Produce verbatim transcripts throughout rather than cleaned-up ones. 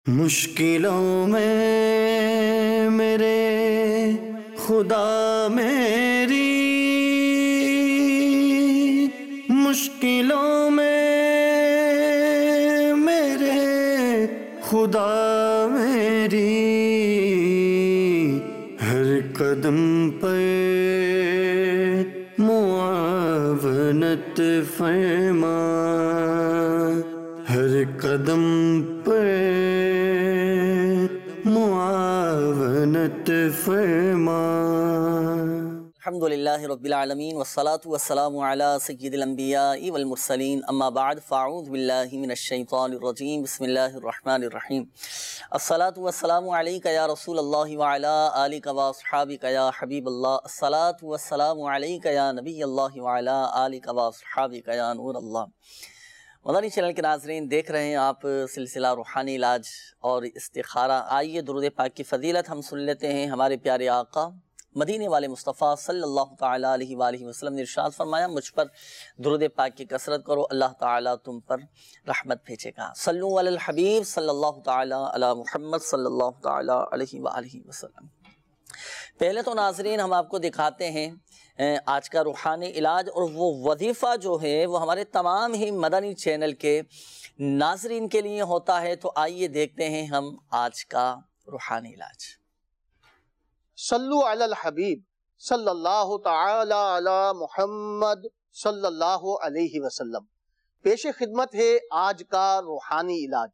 مشکلوں میں میرے خدا میری، مشکلوں میں میرے خدا میری، ہر قدم پر معاونت فرما، ہر قدم پر معاونت فرما۔ الحمدللہ رب العالمین والصلاة والسلام علی سید الانبیاء والمرسلین، اما بعد فاعوذ باللہ من الشیطان الرجیم، بسم اللہ الرحمن الرحیم۔ الصلاة والسلام علیک یا رسول اللہ وعلی آلک واصحابک یا حبیب اللہ، الصلاة والسلام علیک یا نبی اللہ وعلی آلک واصحابک یا نور اللہ۔ مدنی چینل کے ناظرین، دیکھ رہے ہیں آپ سلسلہ روحانی علاج اور استخارہ۔ آئیے درود پاک کی فضیلت ہم سن لیتے ہیں۔ ہمارے پیارے آقا مدینے والے مصطفیٰ صلی اللہ تعالیٰ علیہ وآلہ وسلم نے ارشاد فرمایا، مجھ پر درود پاک کی کثرت کرو، اللہ تعالیٰ تم پر رحمت بھیجے گا۔ صلو علی الحبیب صلی اللہ تعالیٰ علی محمد صلی اللہ تعالیٰ علیہ وآلہ وسلم۔ پہلے تو ناظرین ہم آپ کو دکھاتے ہیں آج کا روحانی علاج، اور وہ وظیفہ جو ہے وہ ہمارے تمام ہی مدنی چینل کے ناظرین کے لیے ہوتا ہے۔ تو آئیے دیکھتے ہیں ہم آج کا روحانی علاج۔ صلو علی الحبیب صلی اللہ تعالی علی محمد صلی اللہ علیہ وسلم۔ پیش خدمت ہے آج کا روحانی علاج۔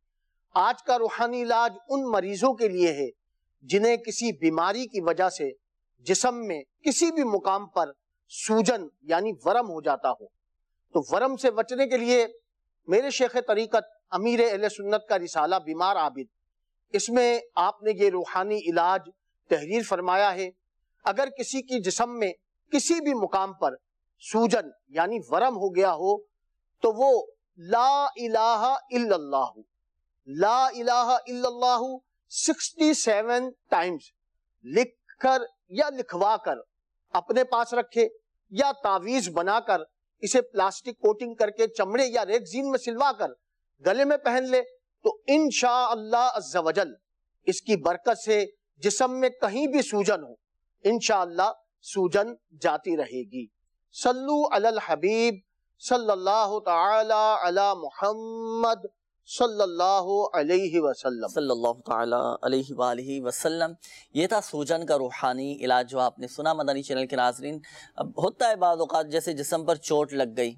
آج کا روحانی علاج ان مریضوں کے لیے ہے جنہیں کسی بیماری کی وجہ سے جسم میں کسی بھی مقام پر سوجن یعنی ورم ہو جاتا ہو۔ تو ورم سے بچنے کے لیے میرے شیخ طریقت امیر اہل سنت کا رسالہ بیمار عابد، اس میں آپ نے یہ روحانی علاج تحریر فرمایا ہے۔ اگر کسی کی جسم میں کسی بھی مقام پر سوجن یعنی ورم ہو گیا ہو تو وہ لا الہ الا اللہ لا الہ الا اللہ سکسٹی سیون ٹائمز لکھ کر یا لکھوا کر اپنے پاس رکھے، یا تعویذ بنا کر اسے پلاسٹک کوٹنگ کر کے چمڑے یا ریگزین میں سلوا کر گلے میں پہن لے، تو انشاءاللہ عز و جل اس کی برکت سے جسم میں کہیں بھی سوجن ہو انشاءاللہ سوجن جاتی رہے گی۔ صلو علی الحبیب صلی اللہ تعالی علی محمد صلی اللہ علیہ وسلم صلی اللہ تعالیٰ علیہ وآلہ وسلم۔ یہ تھا سوجن کا روحانی علاج جو آپ نے سنا مدنی چینل کے ناظرین۔ اب ہوتا ہے بعض اوقات جیسے جسم پر چوٹ لگ گئی،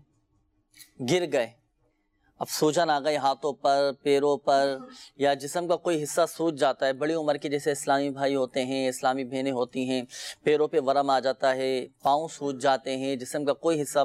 گر گئے، اب سوجن آ گئی ہاتھوں پر، پیروں پر، یا جسم کا کوئی حصہ سوج جاتا ہے۔ بڑی عمر کے جیسے اسلامی بھائی ہوتے ہیں، اسلامی بہنیں ہوتی ہیں، پیروں پہ ورم آ جاتا ہے، پاؤں سوج جاتے ہیں، جسم کا کوئی حصہ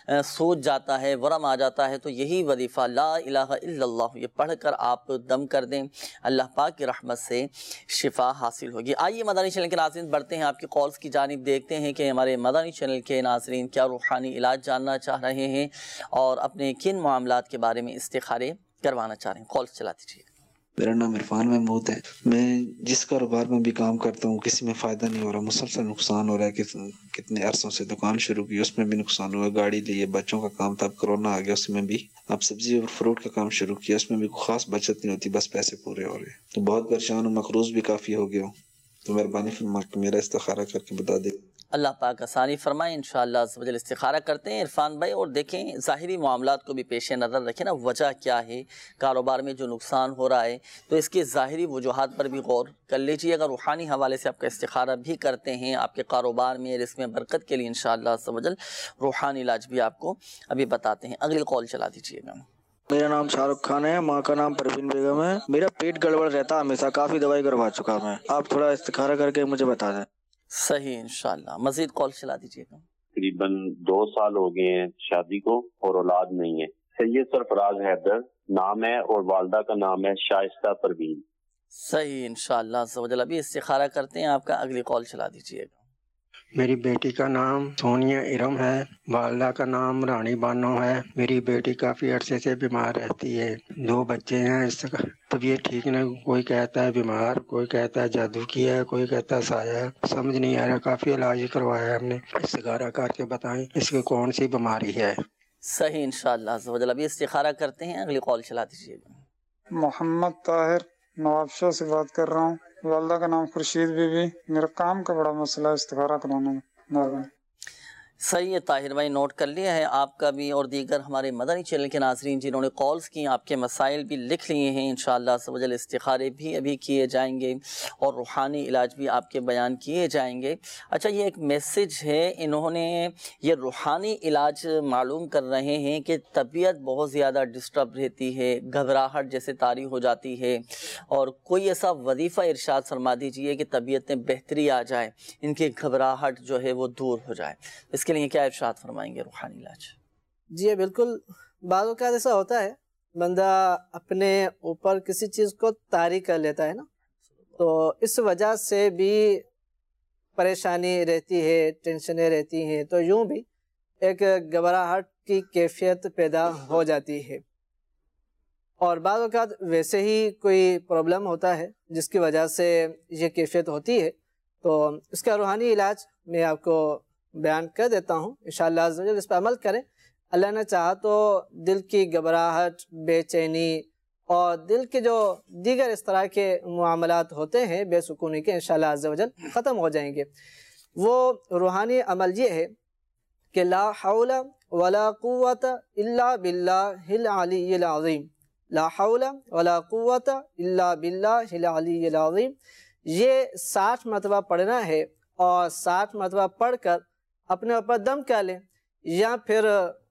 سوج جاتا ہے، ورم آ جاتا ہے، تو یہی وظیفہ لا الہ الا اللہ یہ پڑھ کر آپ دم کر دیں، اللہ پاک کی رحمت سے شفا حاصل ہوگی۔ آئیے مدنی چینل کے ناظرین بڑھتے ہیں آپ کی کالز کی جانب، دیکھتے ہیں کہ ہمارے مدنی چینل کے ناظرین کیا روحانی علاج جاننا چاہ رہے ہیں اور اپنے کن معاملات کے بارے میں استخارے کروانا چاہ رہے ہیں۔ کال چلا دیجیے۔ میرا نام عرفان محمود ہے۔ میں جس کاروبار میں بھی کام کرتا ہوں کسی میں فائدہ نہیں ہو رہا، مسلسل نقصان ہو رہا ہے۔ کہ کتنے عرصوں سے دکان شروع کی، اس میں بھی نقصان ہوا، گاڑی لی، بچوں کا کام تھا، کرونا آ گیا، اس میں بھی اب سبزی اور فروٹ کا کام شروع کیا، اس میں بھی کوئی خاص بچت نہیں ہوتی، بس پیسے پورے ہو رہے، تو بہت پریشان ہوں، مقروض بھی کافی ہو گیا ہوں، تو مہربانی فرما کے میرا استخارہ کر کے بتا دے۔ اللہ پاک آسانی فرمائے، انشاءاللہ عز و جل استخارہ کرتے ہیں عرفان بھائی، اور دیکھیں ظاہری معاملات کو بھی پیش نظر رکھیں نا، وجہ کیا ہے کاروبار میں جو نقصان ہو رہا ہے، تو اس کے ظاہری وجوہات پر بھی غور کر لیجیے۔ اگر روحانی حوالے سے آپ کا استخارہ بھی کرتے ہیں آپ کے کاروبار میں رزق میں برکت کے لیے، انشاءاللہ عز و جل روحانی علاج بھی آپ کو ابھی بتاتے ہیں۔ اگلی کال چلا دیجیے گا۔ میرا نام شاہ رخ خان ہے، ماں کا نام پروین بیگم ہے۔ میرا پیٹ گڑبڑ رہتا ہمیشہ، کافی دوائی کروا چکا میں، آپ تھوڑا استخارہ کر کے مجھے بتا دیں۔ صحیح، انشاءاللہ مزید کال چلا دیجیے گا۔ تقریباً دو سال ہو گئے ہیں شادی کو اور اولاد نہیں ہے۔ سید سرفراز حیدر نام ہے اور والدہ کا نام ہے شائستہ پروین۔ صحیح، انشاءاللہ عز و جل ابھی استخارہ کرتے ہیں آپ کا۔ اگلی کال چلا دیجیے گا۔ میری بیٹی کا نام سونیا ارم ہے، والدہ کا نام رانی بانو ہے۔ میری بیٹی کافی عرصے سے بیمار رہتی ہے، دو بچے ہیں، اس کا طبیعت ٹھیک نہیں، کوئی کہتا ہے بیمار، کوئی کہتا ہے جادو کی ہے، کوئی کہتا ہے سایہ ہے، سمجھ نہیں آ رہا۔ کافی علاج کروایا ہے ہم نے، استخارہ کر کے بتائیں اس کی کون سی بیماری ہے۔ صحیح انشاءاللہ عز و جل۔ ابھی استخارہ کرتے ہیں، اگلی کال چلا دیجیے گا۔ محمد طاہر نواب شاہ سے بات کر رہا ہوں. والدہ کا نام خورشید بی بی. میرا کام کا بڑا مسئلہ ہے استخارہ کرانے میں. مہربانی. صحیح ہے طاہر بھائی، نوٹ کر لیا ہے آپ کا بھی اور دیگر ہمارے مدنی چینل کے ناظرین جنہوں نے کالز کی، آپ کے مسائل بھی لکھ لیے ہیں. انشاءاللہ عز و جل استخارے بھی ابھی کیے جائیں گے اور روحانی علاج بھی آپ کے بیان کیے جائیں گے. اچھا، یہ ایک میسج ہے، انہوں نے یہ روحانی علاج معلوم کر رہے ہیں کہ طبیعت بہت زیادہ ڈسٹرب رہتی ہے، گھبراہٹ جیسے طاری ہو جاتی ہے، اور کوئی ایسا وظیفہ ارشاد فرما دیجئے کہ طبیعت میں بہتری آ جائے، ان کی گھبراہٹ جو ہے وہ دور ہو جائے. اس کے لیے کیا ارشاد فرمائیں گے روحانی علاج؟ جی بالکل، بعض اوقات ایسا ہوتا ہے بندہ اپنے اوپر کسی چیز کو طاری کر لیتا ہے نا، تو اس وجہ سے بھی پریشانی رہتی ہے، ٹینشنیں رہتی ہیں، تو یوں بھی ایک گھبراہٹ کی کیفیت پیدا ہو جاتی ہے. اور بعض اوقات ویسے ہی کوئی پرابلم ہوتا ہے جس کی وجہ سے یہ کیفیت ہوتی ہے، تو اس کا روحانی علاج میں آپ کو بیان کر دیتا ہوں. انشاءاللہ عز و جل اس پر عمل کریں. اللہ نے چاہا تو دل کی گھبراہٹ، بے چینی اور دل کے جو دیگر اس طرح کے معاملات ہوتے ہیں بے سکونی کے، انشاءاللہ عز و جل ختم ہو جائیں گے. وہ روحانی عمل یہ ہے کہ لا حول ولا قوت الا باللہ العلی العظیم. لا حول ولا قوت الا باللہ العلی العظیم. یہ ساٹھ مرتبہ پڑھنا ہے، اور ساٹھ مرتبہ پڑھ کر اپنے اوپر دم کر لیں، یا پھر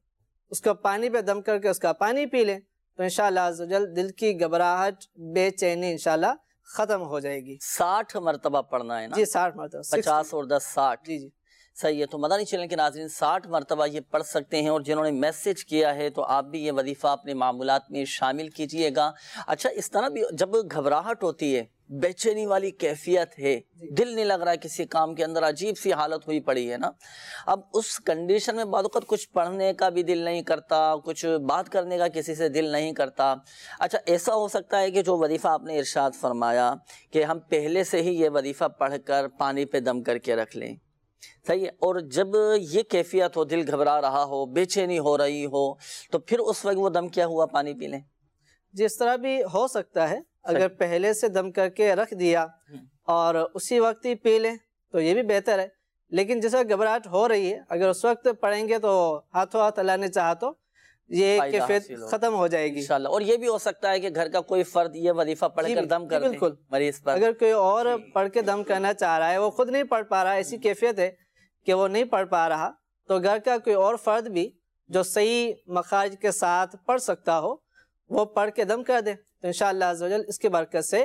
اس کو پانی پہ دم کر کے اس کا پانی پی لیں، تو انشاءاللہ عز و جل دل کی گھبراہٹ، بے چینی انشاءاللہ ختم ہو جائے گی. ساٹھ مرتبہ پڑھنا ہے نا؟ جی ساٹھ مرتبہ. پچاس اور دس ساٹھ. جی جی صحیح ہے. تو مدنی چینل کے ناظرین ساٹھ مرتبہ یہ پڑھ سکتے ہیں، اور جنہوں نے میسج کیا ہے تو آپ بھی یہ وظیفہ اپنے معمولات میں شامل کیجئے گا. اچھا، اس طرح بھی جب گھبراہٹ ہوتی ہے، بے چینی والی کیفیت ہے، دل نہیں لگ رہا کسی کام کے اندر، عجیب سی حالت ہوئی پڑی ہے نا، اب اس کنڈیشن میں بعض اوقات کچھ پڑھنے کا بھی دل نہیں کرتا، کچھ بات کرنے کا کسی سے دل نہیں کرتا. اچھا، ایسا ہو سکتا ہے کہ جو وظیفہ آپ نے ارشاد فرمایا کہ ہم پہلے سے ہی یہ وظیفہ پڑھ کر پانی پہ دم کر کے رکھ لیں، صحیح ہے، اور جب یہ کیفیت ہو، دل گھبرا رہا ہو، بے چینی ہو رہی ہو، تو پھر اس وقت وہ دم کیا ہوا پانی پی لیں؟ جی اس طرح بھی ہو سکتا ہے. اگر پہلے سے دم کر کے رکھ دیا اور اسی وقت ہی پی لیں تو یہ بھی بہتر ہے. لیکن جس وقت گھبراہٹ ہو رہی ہے، اگر اس وقت پڑھیں گے تو ہاتھوں ہاتھ اللہ نے چاہا تو یہ کیفیت ختم ہو جائے گی انشاءاللہ. اور یہ بھی ہو سکتا ہے کہ گھر کا کوئی فرد یہ وظیفہ پڑھ کر دم کر دے مریض پر. اگر کوئی اور پڑھ کے دم کرنا چاہ رہا ہے، وہ خود نہیں پڑھ پا رہا، ایسی کیفیت ہے کہ وہ نہیں پڑھ پا رہا، تو گھر کا کوئی اور فرد بھی جو صحیح مخارج کے ساتھ پڑھ سکتا ہو وہ پڑھ کے دم کر دے، تو انشاءاللہ عز و جل اس کی برکت سے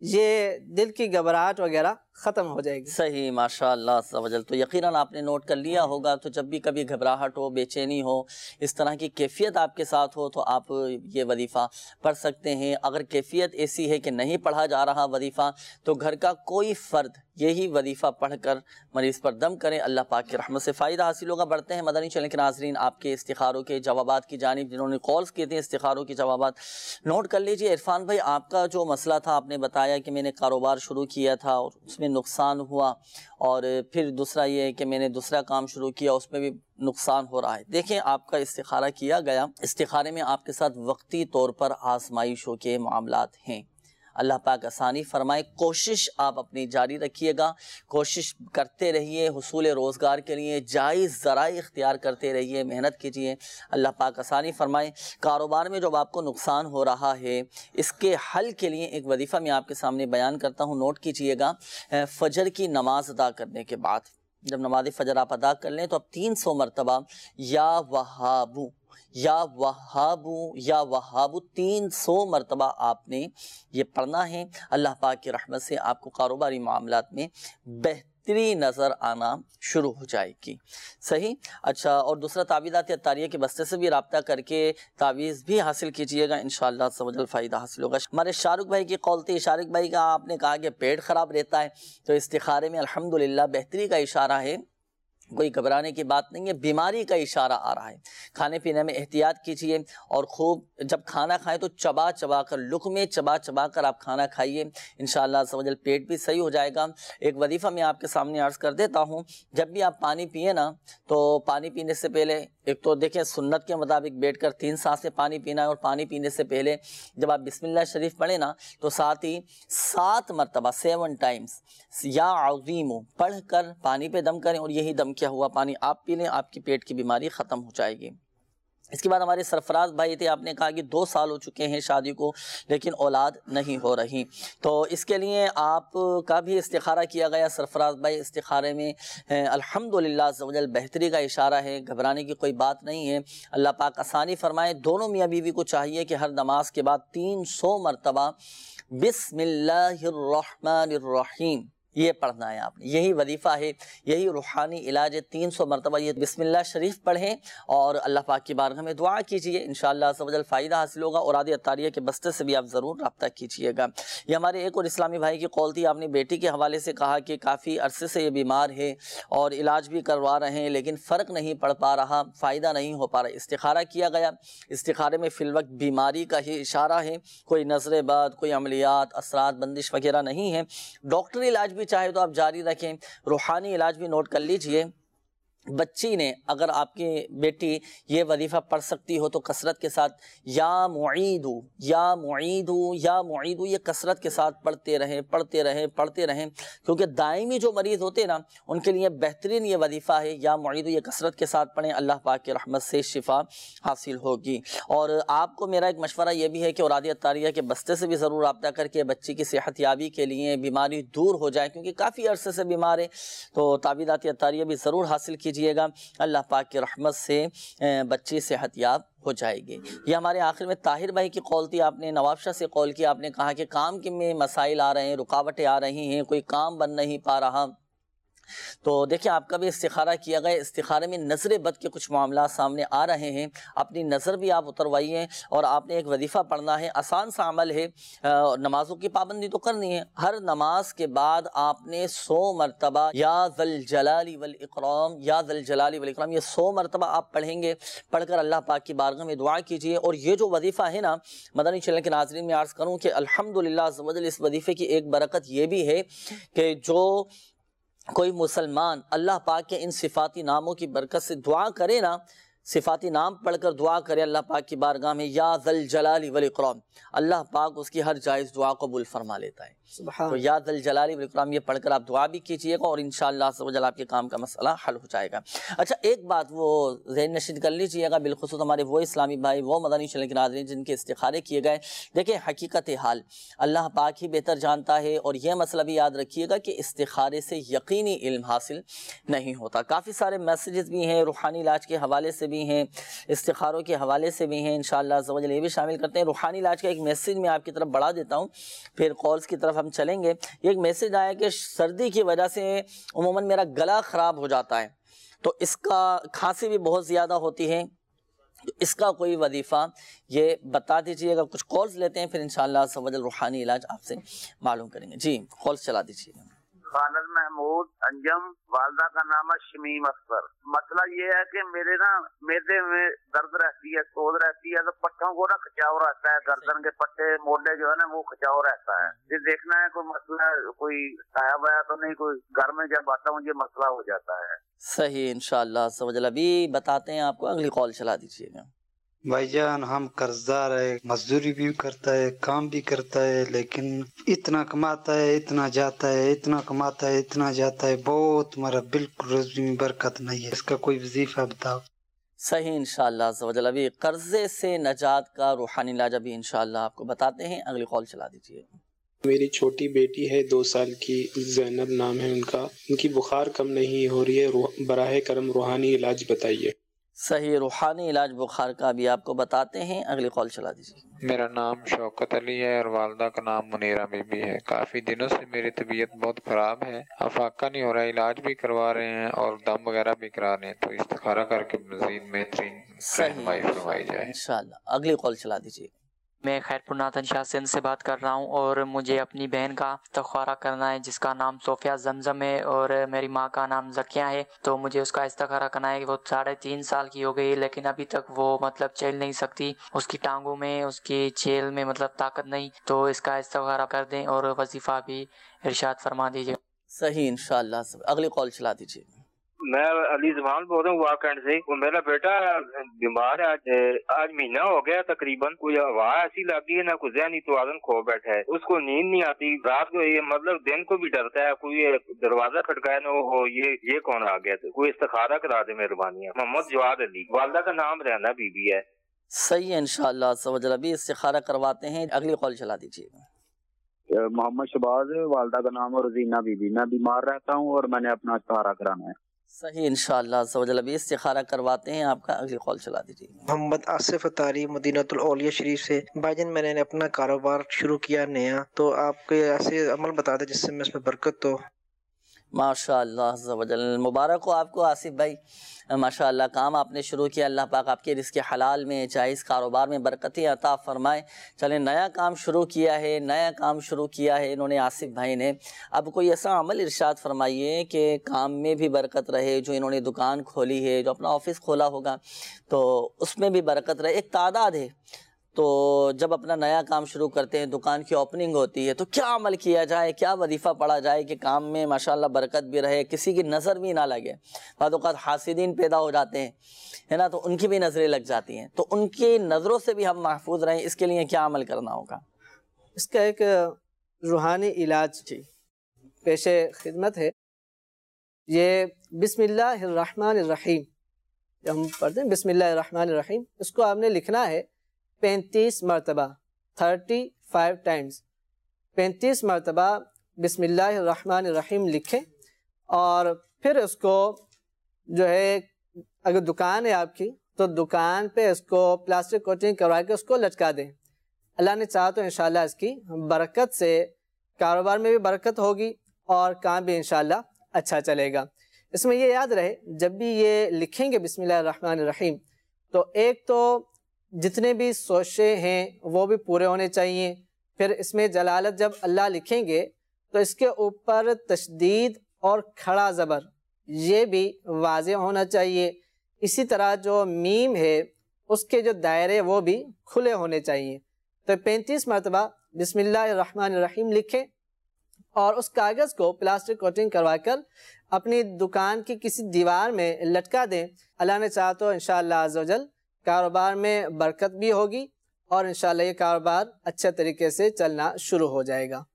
یہ دل کی گھبراہٹ وغیرہ ختم ہو جائے گی. صحیح، ماشاءاللہ عز و جل. تو یقیناً آپ نے نوٹ کر لیا ہوگا. تو جب بھی کبھی گھبراہٹ ہو، بے چینی ہو، اس طرح کی کیفیت آپ کے ساتھ ہو، تو آپ یہ وظیفہ پڑھ سکتے ہیں. اگر کیفیت ایسی ہے کہ نہیں پڑھا جا رہا وظیفہ، تو گھر کا کوئی فرد یہی وظیفہ پڑھ کر مریض پر دم کریں، اللہ پاک کی رحمت سے فائدہ حاصل ہوگا. بڑھتے ہیں مدنی چینل کے ناظرین آپ کے استخاروں کے جوابات کی جانب. جنہوں نے کالز کیے تھے استخاروں کے جوابات نوٹ کر لیجئے. عرفان بھائی، آپ کا جو مسئلہ تھا، آپ نے بتایا کہ میں نے کاروبار شروع کیا تھا اور اس میں نقصان ہوا، اور پھر دوسرا یہ ہے کہ میں نے دوسرا کام شروع کیا، اس میں بھی نقصان ہو رہا ہے. دیکھیں، آپ کا استخارہ کیا گیا، استخارے میں آپ کے ساتھ وقتی طور پر آزمائشوں کے معاملات ہیں. اللہ پاک آسانی فرمائے. کوشش آپ اپنی جاری رکھیے گا، کوشش کرتے رہیے حصول روزگار کے لیے، جائز ذرائع اختیار کرتے رہیے، محنت کیجیے، اللہ پاک آسانی فرمائے. کاروبار میں جب آپ کو نقصان ہو رہا ہے، اس کے حل کے لیے ایک وظیفہ میں آپ کے سامنے بیان کرتا ہوں، نوٹ کیجیے گا. فجر کی نماز ادا کرنے کے بعد جب نماز فجر آپ ادا کر لیں تو اب تین سو مرتبہ یا وہابو یا وہابو یا وہابو تین سو مرتبہ آپ نے یہ پڑھنا ہے. اللہ پاک کی رحمت سے آپ کو کاروباری معاملات میں بہتری نظر آنا شروع ہو جائے گی. صحیح. اچھا، اور دوسرا تعویذات اتاریہ کے بستے سے بھی رابطہ کر کے تعویذ بھی حاصل کیجئے گا، انشاءاللہ عز و جل فائدہ حاصل ہوگا. ہمارے شارق بھائی کی قول تھی. شارق بھائی کا آپ نے کہا کہ پیٹ خراب رہتا ہے، تو استخارے میں الحمدللہ بہتری کا اشارہ ہے کوئی گھبرانے کی بات نہیں ہے، بیماری کا اشارہ آ رہا ہے۔ کھانے پینے میں احتیاط کیجئے اور خوب جب کھانا کھائیں تو چبا چبا کر، لقمے چبا چبا کر آپ کھانا کھائیے، انشاءاللہ عز و جل پیٹ بھی صحیح ہو جائے گا۔ ایک وظیفہ میں آپ کے سامنے عرض کر دیتا ہوں، جب بھی آپ پانی پئیں نا تو پانی پینے سے پہلے ایک تو دیکھیں سنت کے مطابق بیٹھ کر تین سانسیں پانی پینا ہے، اور پانی پینے سے پہلے جب آپ بسم اللہ شریف پڑھیں نا تو ساتھ ہی سات مرتبہ سیون ٹائمز یا عظیم پڑھ کر پانی پہ دم کریں، اور یہی دم کیا ہوا پانی آپ پی لیں، آپ کی پیٹ کی بیماری ختم ہو جائے گی۔ اس کے بعد ہمارے سرفراز بھائی تھے، آپ نے کہا کہ دو سال ہو چکے ہیں شادی کو لیکن اولاد نہیں ہو رہی، تو اس کے لیے آپ کا بھی استخارہ کیا گیا سرفراز بھائی۔ استخارے میں الحمدللہ عز و جل بہتری کا اشارہ ہے، گھبرانے کی کوئی بات نہیں ہے، اللہ پاک آسانی فرمائے۔ دونوں میاں بیوی کو چاہیے کہ ہر نماز کے بعد تین سو مرتبہ بسم اللہ الرحمن الرحیم یہ پڑھنا ہے آپ نے، یہی وظیفہ ہے، یہی روحانی علاج ہے۔ تین سو مرتبہ یہ بسم اللہ شریف پڑھیں اور اللہ پاک کی بارگاہ میں دعا کیجئے، انشاءاللہ عز و جل فائدہ حاصل ہوگا۔ اور عادی اطاریہ کے بستے سے بھی آپ ضرور رابطہ کیجئے گا۔ یہ ہمارے ایک اور اسلامی بھائی کی قول تھی، آپ نے بیٹی کے حوالے سے کہا کہ کافی عرصے سے یہ بیمار ہے اور علاج بھی کروا رہے ہیں لیکن فرق نہیں پڑ پا رہا، فائدہ نہیں ہو پا رہا۔ استخارہ کیا گیا، استخارے میں فی الوقت بیماری کا ہی اشارہ ہے، کوئی نظر بد، کوئی عملیات، اثرات، بندش وغیرہ نہیں ہے۔ ڈاکٹری علاج بھی چاہے تو آپ جاری رکھیں، روحانی علاج بھی نوٹ کر لیجئے۔ بچی نے اگر آپ کی بیٹی یہ وظیفہ پڑھ سکتی ہو تو کثرت کے ساتھ یا معیدو یا معیدو یا معیدو یہ کثرت کے ساتھ پڑھتے رہیں پڑھتے رہیں پڑھتے رہیں کیونکہ دائمی جو مریض ہوتے ہیں نا ان کے لیے بہترین یہ وظیفہ ہے، یا معیدو یہ کثرت کے ساتھ پڑھیں، اللہ پاک کی رحمت سے شفا حاصل ہوگی۔ اور آپ کو میرا ایک مشورہ یہ بھی ہے کہ اورادی اطاریہ کے بستے سے بھی ضرور رابطہ کر کے بچی کی صحت یابی کے لیے بیماری دور ہو جائے، کیونکہ کافی عرصے سے بیمار ہے، تو تعویذات اطاریہ بھی ضرور حاصل کیجیے گا، اللہ پاک کی رحمت سے بچی صحت یاب ہو جائے گی۔ یہ ہمارے آخر میں طاہر بھائی کی قول تھی، آپ نے نواب شاہ سے قول کی، آپ نے کہا کہ کام کے میں مسائل آ رہے ہیں، رکاوٹیں آ رہی ہیں، کوئی کام بن نہیں پا رہا، تو دیکھیں آپ کا بھی استخارہ کیا گیا، استخارے میں نظر بد کے کچھ معاملات سامنے آ رہے ہیں، اپنی نظر بھی آپ اتروائیے، اور آپ نے ایک وظیفہ پڑھنا ہے، آسان سا عمل ہے، نمازوں کی پابندی تو کرنی ہے، ہر نماز کے بعد آپ نے سو مرتبہ یا ذا الجلال والاکرام یا ذا الجلال والاکرام یہ سو مرتبہ آپ پڑھیں گے، پڑھ کر اللہ پاک کی بارگاہ میں دعا کیجیے۔ اور یہ جو وظیفہ ہے نا مدنی چینل کے ناظرین میں عرض کروں کہ الحمدللہ عز و جل اس وظیفے کی ایک برکت یہ بھی ہے کہ جو کوئی مسلمان اللہ پاک کے ان صفاتی ناموں کی برکت سے دعا کرے نا، صفاتی نام پڑھ کر دعا کرے اللہ پاک کی بارگاہ میں یا ذا الجلال والاکرام، اللہ پاک اس کی ہر جائز دعا قبول فرما لیتا ہے۔ تو یا ذا الجلال والاکرام یہ پڑھ کر آپ دعا بھی کیجیے گا اور انشاءاللہ عز و جل آپ کے کام کا مسئلہ حل ہو جائے گا۔ اچھا ایک بات وہ ذہن نشین کر لیجیے گا، بالخصوص ہمارے وہ اسلامی بھائی، وہ مدنی چینل کے ناظرین جن کے استخارے کیے گئے، دیکھیں حقیقت حال اللہ پاک ہی بہتر جانتا ہے، اور یہ مسئلہ بھی یاد رکھیے گا کہ استخارے سے یقینی علم حاصل نہیں ہوتا۔ کافی سارے میسیجز بھی ہیں، روحانی علاج کے حوالے سے بھی ہیں، استخاروں کے حوالے سے بھی ہیں، انشاءاللہ عز و جل یہ بھی شامل کرتے ہیں۔ روحانی علاج کا ایک میسیج میں آپ کی طرف بڑھا دیتا ہوں، پھر کالز کی طرف ہم چلیں گے۔ یہ ایک میسیج آیا کہ سردی کی وجہ سے عموماً میرا گلا خراب ہو جاتا ہے، تو اس کا کھانسی بھی بہت زیادہ ہوتی ہے، اس کا کوئی وظیفہ یہ بتا دیجئے گا۔ کچھ کالز لیتے ہیں، پھر انشاءاللہ عز و جل روحانی علاج آپ سے معلوم کریں گے۔ جی کالز چلا دیجئے گا۔ خالد محمود انجم، والدہ کا نام ہے شمیم اختر۔ مسئلہ یہ ہے کہ میرے نا میدے میں درد رہتی ہے، سوز رہتی ہے، تو پٹھوں کو نا کھچاؤ رہتا ہے، گردن کے پٹھے موڈے جو ہے نا وہ کھچاؤ رہتا ہے۔ یہ دیکھنا ہے کوئی مسئلہ کوئی آیا ہوا تو نہیں، کوئی گھر میں جب آتا ہوں یہ مسئلہ ہو جاتا ہے۔ صحیح، انشاءاللہ عز و جل ابھی بتاتے ہیں آپ کو، اگلی کال چلا دیجیے گا۔ بھائی جان ہم قرضدار ہے، مزدوری بھی کرتا ہے، کام بھی کرتا ہے، لیکن اتنا کماتا ہے، اتنا جاتا ہے، اتنا کماتا ہے، اتنا جاتا ہے، بہت ہمارا بالکل روزی میں برکت نہیں ہے، اس کا کوئی وظیفہ بتاؤ۔ صحیح، انشاءاللہ عز و جل ابھی قرضے سے نجات کا روحانی علاج ابھی انشاءاللہ آپ کو بتاتے ہیں، اگلی کال چلا دیجیے۔ میری چھوٹی بیٹی ہے، دو سال کی، زینب نام ہے ان کا، ان کی بخار کم نہیں ہو رہی ہے، براہ کرم روحانی علاج بتائیے۔ صحیح، روحانی علاج بخار کا بھی آپ کو بتاتے ہیں، اگلی کال چلا دیجیے۔ میرا نام شوکت علی ہے اور والدہ کا نام منیرہ بی بی ہے۔ کافی دنوں سے میری طبیعت بہت خراب ہے، افاقہ نہیں ہو رہا ہے، علاج بھی کروا رہے ہیں اور دم وغیرہ بھی کرا رہے ہیں، تو استخارہ کر کے مزید بہترین رہنمائی فرمائی جائے۔ انشاءاللہ اگلی کال چلا دیجیے۔ میں خیرپور ناتھن شاہ سندھ سے بات کر رہا ہوں اور مجھے اپنی بہن کا استخارہ کرنا ہے جس کا نام صوفیہ زمزم ہے اور میری ماں کا نام زکیہ ہے. تو مجھے اس کا استخارہ کرنا ہے کہ وہ ساڑھے تین سال کی ہو گئی لیکن ابھی تک وہ مطلب چل نہیں سکتی, اس کی ٹانگوں میں اس کی چھیل میں مطلب طاقت نہیں, تو اس کا استخارہ کر دیں اور وظیفہ بھی ارشاد فرما دیجیے. صحیح انشاءاللہ. اگلی کال چلا دیجیے. میں علی زمان بول رہا ہوں واقعہ سے. میرا بیٹا بیمار ہے, آج آج مہینہ ہو گیا تقریباً. کوئی ہوا ایسی لگی ہے نہ کوئی ذہنی توازن کھو بیٹھا ہے, اس کو نیند نہیں آتی رات کو, یہ مطلب دن کو بھی ڈرتا ہے. کوئی دروازہ کھٹکایا نہ ہو یہ یہ کون آ گیا, کوئی استخارہ کرا دے مہربانی. محمد جواد علی, والدہ کا نام رہنا بی بی ہے. صحیح ہے انشاءاللہ سوجل ابھی استخارہ کرواتے ہیں. اگلی کال چلا دیجیے. محمد شباز, والدہ کا نام رزینہ بی بی. میں بیمار رہتا ہوں اور میں نے اپنا استخارہ کرانا ہے. صحیح انشاءاللہ سوجل ابھی استخارہ کرواتے ہیں آپ کا. اگلی کال چلا دیجیے. محمد آصف اتاری مدینہ الاولیاء شریف سے. بھائی جان میں نے اپنا کاروبار شروع کیا نیا, تو آپ کے ایسے عمل بتا دیں جس سے میں اس میں برکت ہو. ماشاء اللہ عز و جل, مبارک ہو آپ کو آصف بھائی, ماشاء اللہ کام آپ نے شروع کیا. اللہ پاک آپ کے رزق حلال میں جائز کاروبار میں برکتیں عطا فرمائے. چلیں نیا کام شروع کیا ہے, نیا کام شروع کیا ہے انہوں نے آصف بھائی نے. اب کوئی ایسا عمل ارشاد فرمائیے کہ کام میں بھی برکت رہے. جو انہوں نے دکان کھولی ہے, جو اپنا آفس کھولا ہوگا تو اس میں بھی برکت رہے. ایک تعداد ہے تو جب اپنا نیا کام شروع کرتے ہیں, دکان کی اوپننگ ہوتی ہے, تو کیا عمل کیا جائے, کیا وظیفہ پڑھا جائے کہ کام میں ماشاءاللہ برکت بھی رہے, کسی کی نظر بھی نہ لگے. بعض اوقات حاسدین پیدا ہو جاتے ہیں ہے نا, تو ان کی بھی نظریں لگ جاتی ہیں, تو ان کی نظروں سے بھی ہم محفوظ رہیں. اس کے لیے کیا عمل کرنا ہوگا؟ اس کا ایک روحانی علاج جی پیش خدمت ہے. یہ بسم اللہ الرحمن الرحیم ہم پڑھتے ہیں, بسم اللہ الرحمن الرحیم, اس کو آپ نے لکھنا ہے پینتیس مرتبہ, تھرٹی فائیو ٹائمز. پینتیس مرتبہ بسم اللہ الرحمن الرحیم لکھیں اور پھر اس کو جو ہے اگر دکان ہے آپ کی تو دکان پہ اس کو پلاسٹک کوٹنگ کروا کے اس کو لٹکا دیں. اللہ نے چاہا تو انشاءاللہ اس کی برکت سے کاروبار میں بھی برکت ہوگی اور کام بھی انشاءاللہ اچھا چلے گا. اس میں یہ یاد رہے جب بھی یہ لکھیں گے بسم اللہ الرحمن الرحیم تو ایک تو جتنے بھی سوچے ہیں وہ بھی پورے ہونے چاہیے. پھر اس میں جلالت جب اللہ لکھیں گے تو اس کے اوپر تشدید اور کھڑا زبر یہ بھی واضح ہونا چاہیے. اسی طرح جو میم ہے اس کے جو دائرے وہ بھی کھلے ہونے چاہیے. تو پینتیس مرتبہ بسم اللہ الرحمن الرحیم لکھیں اور اس کاغذ کو پلاسٹک کوٹنگ کروا کر اپنی دکان کی کسی دیوار میں لٹکا دیں. اللہ نے چاہا تو انشاءاللہ عز و جل کاروبار میں برکت بھی ہوگی اور انشاءاللہ یہ کاروبار اچھے طریقے سے چلنا شروع ہو جائے گا.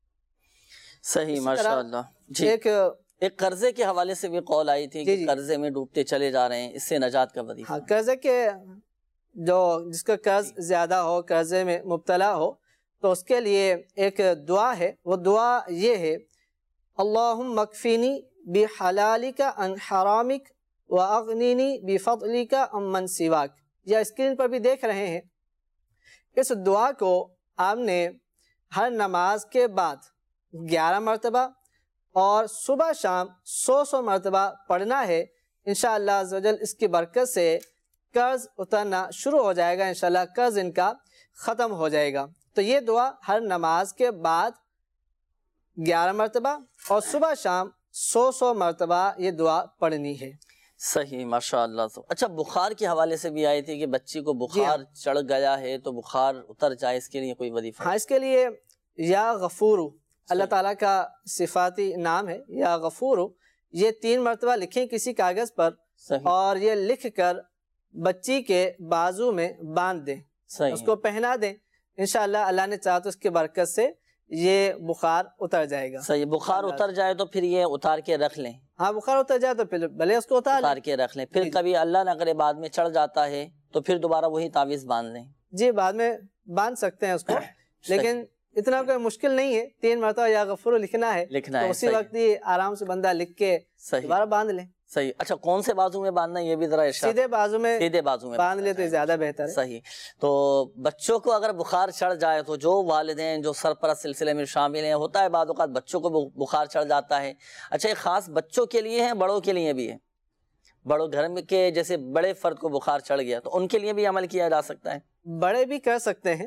صحیح ماشاءاللہ. جی ایک ایک قرضے کے حوالے سے بھی قول آئی تھی کہ قرضے میں ڈوبتے چلے جا رہے ہیں, اس سے نجات کا وظیفہ. ہاں, قرضے کے جو جس کا قرض زیادہ ہو, قرضے میں مبتلا ہو, تو اس کے لیے ایک دعا ہے. وہ دعا یہ ہے, اللہم اکفینی بحلالک عن حرامک واغنینی بفضلک عمن سواک. یا اسکرین پر بھی دیکھ رہے ہیں. اس دعا کو آپ نے ہر نماز کے بعد گیارہ مرتبہ اور صبح شام سو سو مرتبہ پڑھنا ہے. انشاءاللہ عز و جل اس کی برکت سے قرض اترنا شروع ہو جائے گا, انشاءاللہ قرض ان کا ختم ہو جائے گا. تو یہ دعا ہر نماز کے بعد گیارہ مرتبہ اور صبح شام سو سو مرتبہ یہ دعا پڑھنی ہے. صحیح ماشاءاللہ. اچھا, بخار کے حوالے سے بھی آئی تھی کہ بچی کو بخار چڑھ گیا ہے تو بخار اتر جائے, اس کے لیے کوئی وظیفہ؟ ہاں, اس کے لیے یا غفور اللہ تعالیٰ کا صفاتی نام ہے, یا غفور. یہ تین مرتبہ لکھیں کسی کاغذ پر اور یہ لکھ کر بچی کے بازو میں باندھ دیں, اس کو پہنا دیں. انشاءاللہ اللہ نے چاہا تو اس کی برکت سے یہ بخار اتر جائے گا. صحیح, بخار اتر جائے تو پھر یہ اتار کے رکھ لیں. ہاں, بخار اتر جائے تو پھر بھلے اس کو اتار اتار کے رکھ لیں. پھر کبھی اللہ نہ کرے بعد میں چڑھ جاتا ہے تو پھر دوبارہ وہی تعویذ باندھ لیں. جی, بعد میں باندھ سکتے ہیں اس کو, لیکن اتنا کوئی مشکل نہیں ہے. تین مرتبہ یا غفور لکھنا ہے, لکھنا ہے, اسی وقت ہی آرام سے بندہ لکھ کے دوبارہ باندھ لیں. صحیح. اچھا, کون سے بازو میں باندھنا ہے یہ بھی ذرا ارشاد. سیدھے بازو میں سیدھے بازو میں باندھ لے تو زیادہ بہتر ہے. صحیح. تو بچوں کو اگر بخار چڑھ جائے تو جو والدین جو سرپرست سلسلے میں شامل ہیں, ہوتا ہے بعض اوقات بچوں کو بخار چڑھ جاتا ہے. اچھا, یہ خاص بچوں کے لیے ہے, بڑوں کے لیے بھی ہے؟ بڑوں گھر میں کے جیسے بڑے فرد کو بخار چڑھ گیا تو ان کے لیے بھی عمل کیا جا سکتا ہے؟ بڑے بھی کر سکتے ہیں,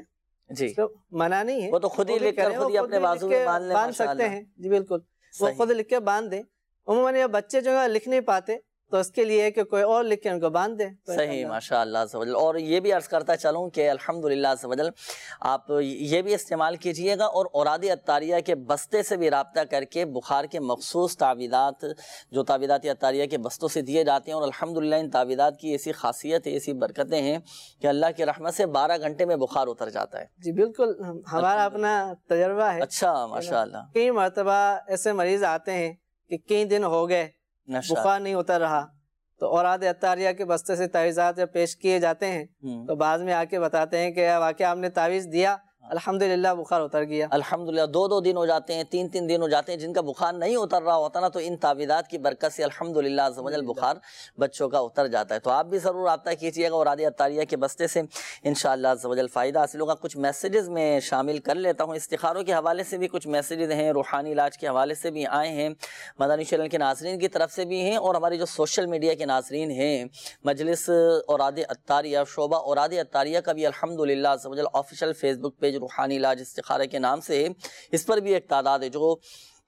جی منع نہیں ہے، وہ تو خود ہی لکھ کر خود ہی اپنے بازو میں باندھ لیں، باندھ سکتے ہیں جی بالکل، وہ خود لکھ کے باندھ دیں۔ عموماً یہ بچے جو ہے لکھ نہیں پاتے تو اس کے لیے کہ کوئی اور لکھ کے ان کو باندھ دیں۔ صحیح، ماشاء اللہ عز و جل۔ اور یہ بھی عرض کرتا چلوں کہ الحمدللہ عز و جل آپ یہ بھی استعمال کیجئے گا، اور اوراد عطاریہ کے بستے سے بھی رابطہ کر کے بخار کے مخصوص تعویذات جو تعویذات عطاریہ کے بستوں سے دیے جاتے ہیں، اور الحمدللہ ان تعویذات کی ایسی خاصیت ہے، ایسی برکتیں ہیں کہ اللہ کی رحمت سے بارہ گھنٹے میں بخار اتر جاتا ہے۔ جی بالکل، ہمارا اپنا تجربہ ہے۔ اچھا، ماشاء اللہ۔ کئی مرتبہ ایسے مریض آتے ہیں کہ کئی دن ہو گئے بخار نہیں اتر رہا، تو اوراد عطاریہ کے بستے سے تعویذات جب پیش کیے جاتے ہیں تو بعض میں آ کے بتاتے ہیں کہ واقعہ آپ نے تعویذ دیا، الحمدللہ بخار اتر گیا۔ الحمدللہ دو دو دن ہو جاتے ہیں، تین تین دن ہو جاتے ہیں، جن کا بخار نہیں اتر رہا ہوتا نا، تو ان تعویذات کی برکت سے الحمدللہ عز و جل بخار بچوں کا اتر جاتا ہے۔ تو آپ بھی ضرور رابطہ کیجیے گا اوراد عطاریہ کے بستے سے، انشاءاللہ عز و جل فائدہ حاصل ہوگا۔ کچھ میسیجز میں شامل کر لیتا ہوں، استخاروں کے حوالے سے بھی کچھ میسیجز ہیں، روحانی علاج کے حوالے سے بھی آئے ہیں، مدنی چینل کے ناظرین کی طرف سے بھی ہیں، اور ہماری جو سوشل میڈیا کے ناظرین ہیں، مجلس اوراد عطاریہ شعبہ اوراد عطاریہ کا بھی الحمدللہ عز و جل آفیشیل فیس بک پیج روحانی علاج استخارہ کے نام سے ہے، اس پر بھی ایک تعداد ہے جو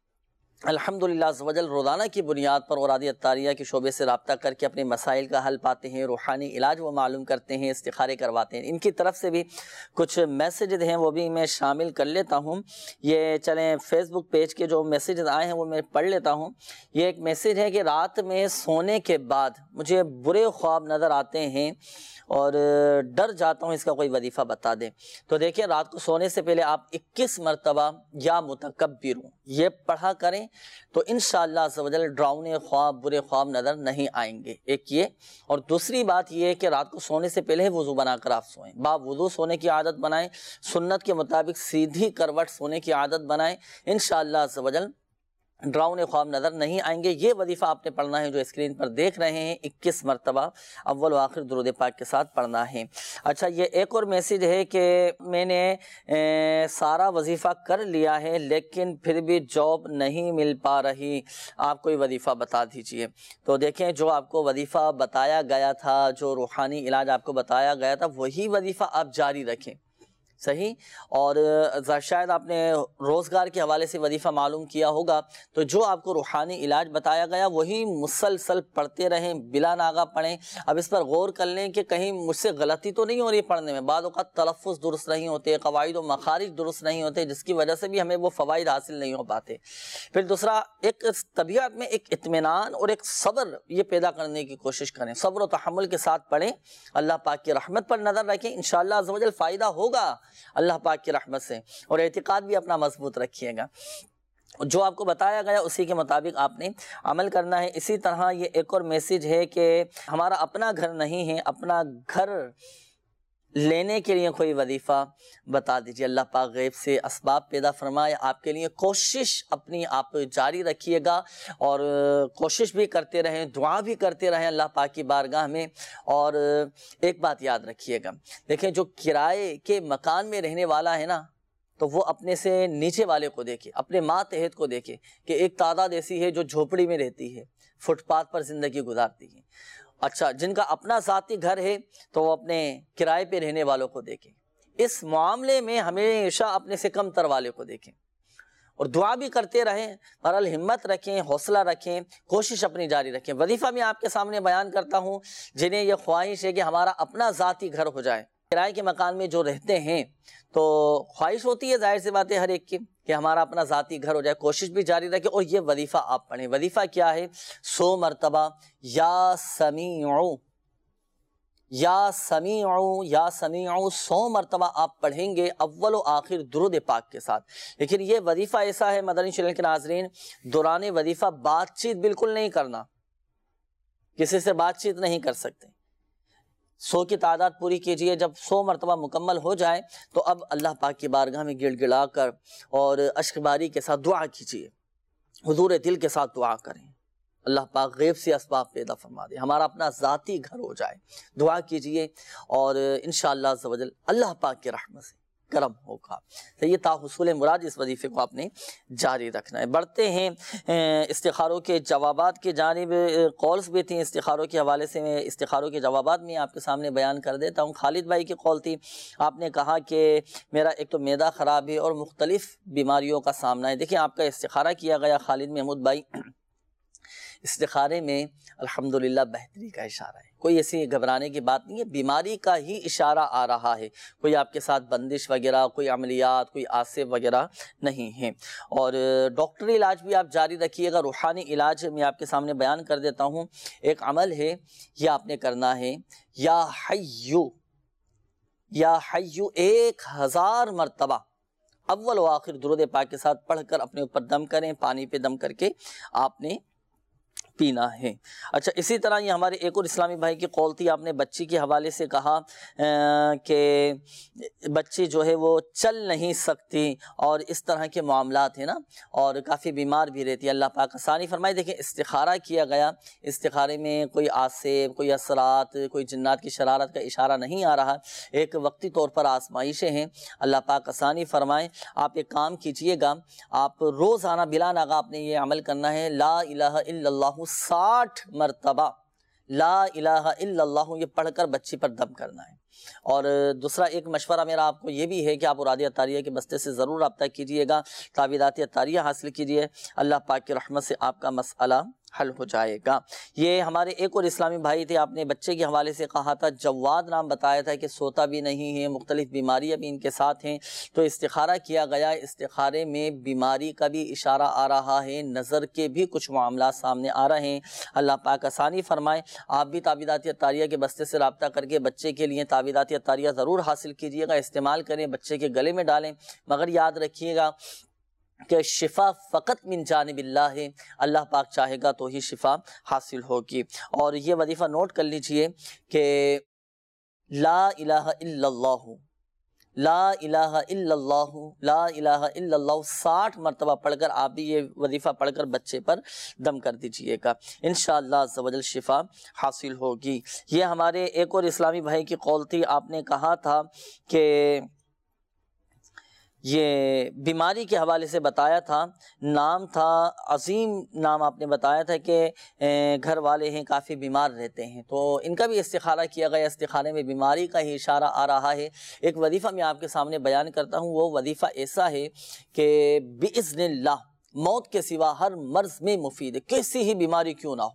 الحمدللہ عز و جل روزانہ کی بنیاد پر اوراد عطاریہ کے شعبے سے رابطہ کر کے اپنے مسائل کا حل پاتے ہیں، روحانی علاج وہ معلوم کرتے ہیں، استخارے کرواتے ہیں۔ ان کی طرف سے بھی کچھ میسیجز ہیں، وہ بھی میں شامل کر لیتا ہوں۔ یہ چلیں فیس بک پیج کے جو میسیجز آئے ہیں وہ میں پڑھ لیتا ہوں۔ یہ ایک میسیج ہے کہ رات میں سونے کے بعد مجھے برے خواب نظر آتے ہیں اور ڈر جاتا ہوں، اس کا کوئی وظیفہ بتا دیں۔ تو دیکھیں، رات کو سونے سے پہلے آپ اکیس مرتبہ یا متکبرون یہ پڑھا کریں تو انشاءاللہ عز و جل ڈراؤنے خواب، برے خواب نظر نہیں آئیں گے، ایک یہ۔ اور دوسری بات یہ ہے کہ رات کو سونے سے پہلے وضو بنا کر آپ سوئیں، با وضو سونے کی عادت بنائیں، سنت کے مطابق سیدھی کروٹ سونے کی عادت بنائیں، انشاءاللہ عز و جل ڈراؤنے خواب نظر نہیں آئیں گے۔ یہ وظیفہ آپ نے پڑھنا ہے جو اسکرین پر دیکھ رہے ہیں، اکیس مرتبہ اول و آخر درود پاک کے ساتھ پڑھنا ہے۔ اچھا، یہ ایک اور میسیج ہے کہ میں نے سارا وظیفہ کر لیا ہے لیکن پھر بھی جاب نہیں مل پا رہی، آپ کوئی وظیفہ بتا دیجئے۔ تو دیکھیں، جو آپ کو وظیفہ بتایا گیا تھا، جو روحانی علاج آپ کو بتایا گیا تھا، وہی وظیفہ آپ جاری رکھیں، صحیح۔ اور شاید آپ نے روزگار کے حوالے سے وظیفہ معلوم کیا ہوگا، تو جو آپ کو روحانی علاج بتایا گیا وہی مسلسل پڑھتے رہیں، بلا ناغہ پڑھیں۔ اب اس پر غور کر لیں کہ کہیں مجھ سے غلطی تو نہیں ہو رہی پڑھنے میں، بعض اوقات تلفظ درست نہیں ہوتے، قواعد و مخارج درست نہیں ہوتے، جس کی وجہ سے بھی ہمیں وہ فوائد حاصل نہیں ہو پاتے۔ پھر دوسرا، ایک طبیعت میں ایک اطمینان اور ایک صبر یہ پیدا کرنے کی کوشش کریں، صبر و تحمل کے ساتھ پڑھیں، اللہ پاک کی رحمت پر نظر رکھیں، انشاءاللہ عز و جل فائدہ ہوگا اللہ پاک کی رحمت سے، اور اعتقاد بھی اپنا مضبوط رکھیے گا۔ جو آپ کو بتایا گیا اسی کے مطابق آپ نے عمل کرنا ہے۔ اسی طرح یہ ایک اور میسیج ہے کہ ہمارا اپنا گھر نہیں ہے، اپنا گھر لینے کے لیے کوئی وظیفہ بتا دیجیے۔ اللہ پاک غیب سے اسباب پیدا فرمائے، آپ کے لیے کوشش اپنی آپ جاری رکھیے گا، اور کوشش بھی کرتے رہیں، دعا بھی کرتے رہیں اللہ پاک کی بارگاہ میں۔ اور ایک بات یاد رکھیے گا، دیکھیں جو کرائے کے مکان میں رہنے والا ہے نا، تو وہ اپنے سے نیچے والے کو دیکھے، اپنے ماتحت کو دیکھے کہ ایک تعداد ایسی ہے جو جھوپڑی میں رہتی ہے، فٹ پاتھ پر زندگی گزارتی ہے۔ اچھا، جن کا اپنا ذاتی گھر ہے تو وہ اپنے کرائے پہ رہنے والوں کو دیکھیں۔ اس معاملے میں ہمیشہ اپنے سے کم تر والے کو دیکھیں، اور دعا بھی کرتے رہیں، بہرحال ہمت رکھیں، حوصلہ رکھیں، کوشش اپنی جاری رکھیں۔ وظیفہ میں آپ کے سامنے بیان کرتا ہوں جنہیں یہ خواہش ہے کہ ہمارا اپنا ذاتی گھر ہو جائے، کرائے کے مکان میں جو رہتے ہیں تو خواہش ہوتی ہے ظاہر سی بات ہے ہر ایک کی کہ ہمارا اپنا ذاتی گھر ہو جائے، کوشش بھی جاری رکھیں۔ اور یہ وظیفہ آپ پڑھیں۔ وظیفہ کیا ہے؟ سو مرتبہ یا سمیعو یا سمیعو یا سمیعو سو مرتبہ آپ پڑھیں گے اول و آخر درود پاک کے ساتھ۔ لیکن یہ وظیفہ ایسا ہے مدنی چینل کے ناظرین، دوران وظیفہ بات چیت بالکل نہیں کرنا، کسی سے بات چیت نہیں کر سکتے۔ سو کی تعداد پوری کیجئے، جب سو مرتبہ مکمل ہو جائے تو اب اللہ پاک کی بارگاہ میں گڑ گڑا کر اور اشک باری کے ساتھ دعا کیجئے، حضور دل کے ساتھ دعا کریں، اللہ پاک غیب سے اسباب پیدا فرما دے، ہمارا اپنا ذاتی گھر ہو جائے۔ دعا کیجئے اور انشاءاللہ عز و جل اللہ پاک کی رحمت سے کرم ہوگا۔ تو یہ تاحصول مراد اس وظیفے کو آپ نے جاری رکھنا ہے۔ بڑھتے ہیں استخاروں کے جوابات کی جانب۔ قولز بھی تھیں استخاروں کے حوالے سے، میں استخاروں کے جوابات میں آپ کے سامنے بیان کر دیتا ہوں۔ خالد بھائی کی قول تھی، آپ نے کہا کہ میرا ایک تو معدہ خراب ہے اور مختلف بیماریوں کا سامنا ہے۔ دیکھیں آپ کا استخارہ کیا گیا خالد محمود بھائی، استخارے میں الحمدللہ بہتری کا اشارہ ہے، کوئی ایسی گھبرانے کی بات نہیں ہے، بیماری کا ہی اشارہ آ رہا ہے، کوئی آپ کے ساتھ بندش وغیرہ، کوئی عملیات، کوئی آصف وغیرہ نہیں ہے۔ اور ڈاکٹری علاج بھی آپ جاری رکھیے گا۔ روحانی علاج میں آپ کے سامنے بیان کر دیتا ہوں، ایک عمل ہے یہ آپ نے کرنا ہے، یا حیو یا حیو ایک ہزار مرتبہ اول و آخر درود پاک کے ساتھ پڑھ کر اپنے اوپر دم کریں، پانی پہ دم کر کے آپ نے پینا ہے۔ اچھا اسی طرح یہ ہمارے ایک اور اسلامی بھائی کی قول تھی، آپ نے بچی کے حوالے سے کہا کہ بچی جو ہے وہ چل نہیں سکتی اور اس طرح کے معاملات ہیں نا، اور کافی بیمار بھی رہتی ہے، اللہ پاک آسانی فرمائے۔ دیکھیں استخارہ کیا گیا، استخارے میں کوئی آصف، کوئی اثرات، کوئی جنات کی شرارت کا اشارہ نہیں آ رہا، ایک وقتی طور پر آزمائشیں ہیں، اللہ پاک آسانی فرمائے۔ آپ ایک کام کیجئے گا، آپ روزانہ بلا ناغہ آپ نے یہ عمل کرنا ہے، لا الہ الا اللہ ساٹھ مرتبہ لا الہ الا اللہ یہ پڑھ کر بچی پر دم کرنا ہے۔ اور دوسرا ایک مشورہ میرا آپ کو یہ بھی ہے کہ آپ اوراد عطاریہ کے بستے سے ضرور رابطہ کیجئے گا، تعویذات عطاریہ حاصل کیجئے، اللہ پاک کی رحمت سے آپ کا مسئلہ حل ہو جائے گا۔ یہ ہمارے ایک اور اسلامی بھائی تھے، آپ نے بچے کے حوالے سے کہا تھا، جواد نام بتایا تھا کہ سوتا بھی نہیں ہے، مختلف بیماریاں بھی ان کے ساتھ ہیں، تو استخارہ کیا گیا، استخارے میں بیماری کا بھی اشارہ آ رہا ہے، نظر کے بھی کچھ معاملات سامنے آ رہے ہیں، اللہ پاک آسانی فرمائے۔ آپ بھی تعویذات عطاریہ کے بستے سے رابطہ کر کے بچے کے لیے تعویذات عطاریہ ضرور حاصل کیجیے گا، استعمال کریں، بچے کے گلے میں ڈالیں، مگر یاد رکھیے گا کہ شفا فقط من جانب اللہ ہے، اللہ پاک چاہے گا تو ہی شفا حاصل ہوگی۔ اور یہ وظیفہ نوٹ کر لیجئے کہ لا الہ الا اللہ، لا الہ الا اللہ، لا الہ الا اللہ ساٹھ مرتبہ پڑھ کر آپ بھی یہ وظیفہ پڑھ کر بچے پر دم کر دیجئے گا، انشاءاللہ عز و جل شفا حاصل ہوگی۔ یہ ہمارے ایک اور اسلامی بھائی کی قول تھی، آپ نے کہا تھا کہ یہ بیماری کے حوالے سے بتایا تھا، نام تھا عظیم، نام آپ نے بتایا تھا کہ گھر والے ہیں کافی بیمار رہتے ہیں، تو ان کا بھی استخارہ کیا گیا، استخارے میں بیماری کا ہی اشارہ آ رہا ہے۔ ایک وظیفہ میں آپ کے سامنے بیان کرتا ہوں، وہ وظیفہ ایسا ہے کہ بِإِذْنِ اللہ موت کے سوا ہر مرض میں مفید ہے، کیسی ہی بیماری کیوں نہ ہو،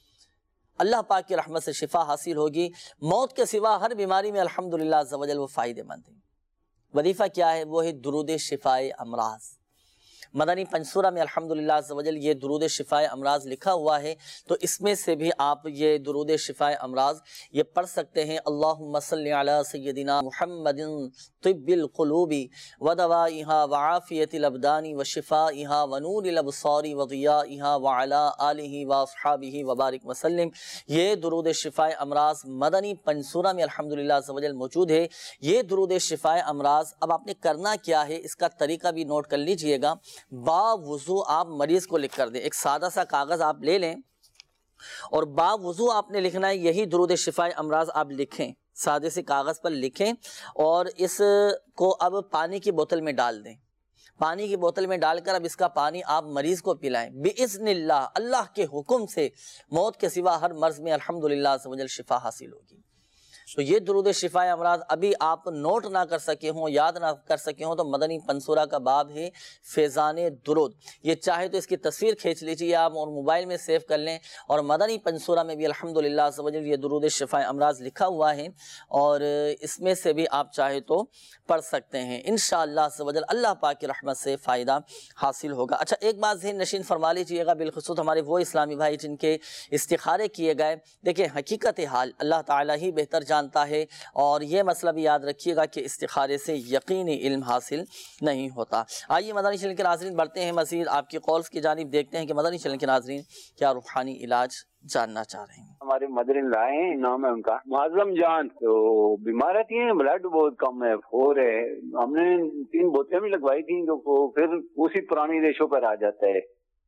اللہ پاک کی رحمت سے شفا حاصل ہوگی، موت کے سوا ہر بیماری میں الحمدللہ عز و جل وہ فائدہ مند ہے۔ وظیفہ کیا ہے؟ وہ ہے درود شفائے امراض۔ مدنی پنسورہ میں الحمدللہ عز و جل یہ درود شفائے امراض لکھا ہوا ہے، تو اس میں سے بھی آپ یہ درود شفائے امراض یہ پڑھ سکتے ہیں۔ اللہم صلی علی سیدنا محمد طب القلوب ودوائها وعافیت الابدان وشفائها ونور الابصار وضیائها وعلی آلہ واصحابہ وبارک وسلم۔ یہ درود شفائے امراض مدنی پنسورہ میں الحمدللہ عز و جل موجود ہے۔ یہ درود شفائے امراض اب آپ نے کرنا کیا ہے، اس کا طریقہ بھی نوٹ کر لیجئے گا۔ با وضو آپ مریض کو لکھ کر دیں، ایک سادہ سا کاغذ آپ لے لیں اور با وضو آپ نے لکھنا ہے، یہی درود شفائے امراض آپ لکھیں، سادے سے کاغذ پر لکھیں اور اس کو اب پانی کی بوتل میں ڈال دیں، پانی کی بوتل میں ڈال کر اب اس کا پانی آپ مریض کو پلائیں، بِإِذْنِ اللہ اللہ کے حکم سے موت کے سوا ہر مرض میں الحمدللہ عز و جل شفا حاصل ہوگی۔ تو یہ درود شفائے امراض ابھی آپ نوٹ نہ کر سکے ہوں، یاد نہ کر سکے ہوں، تو مدنی پنسورہ کا باب ہے فیضان درود، یہ چاہے تو اس کی تصویر کھینچ لیجیے آپ اور موبائل میں سیو کر لیں، اور مدنی پنسورہ میں بھی الحمدللہ عز و جل یہ درود شفائے امراض لکھا ہوا ہے، اور اس میں سے بھی آپ چاہے تو پڑھ سکتے ہیں، انشاءاللہ عز و جل اللہ پاک کی رحمت سے فائدہ حاصل ہوگا۔ اچھا ایک بات ذہن نشین فرما لیجیے گا، بالخصوص ہمارے وہ اسلامی بھائی جن کے استخارے کیے گئے، دیکھیں حقیقت حال اللہ تعالیٰ ہی بہتر جانتا ہے، اور یہ مسئلہ بھی یاد رکھیے گا کہ استخارے سے یقینی علم حاصل نہیں ہوتا۔ آئیے مدنی چینل کے ناظرین بڑھتے ہیں مزید آپ کی قولز کی جانب، دیکھتے ہیں کہ مدنی چینل کے ناظرین کیا روحانی علاج جاننا چاہ رہے ہیں۔ ہمارے مدر ان لائے ہیں، نام ہے ان کا معظم جان، تو بیمار رہتی ہیں، بلڈ بہت کم ہے، فور ہے، ہم نے تین بوتلیں بھی لگوائی تھیں تو پھر اسی پرانی ریشو پر آ جاتا ہے۔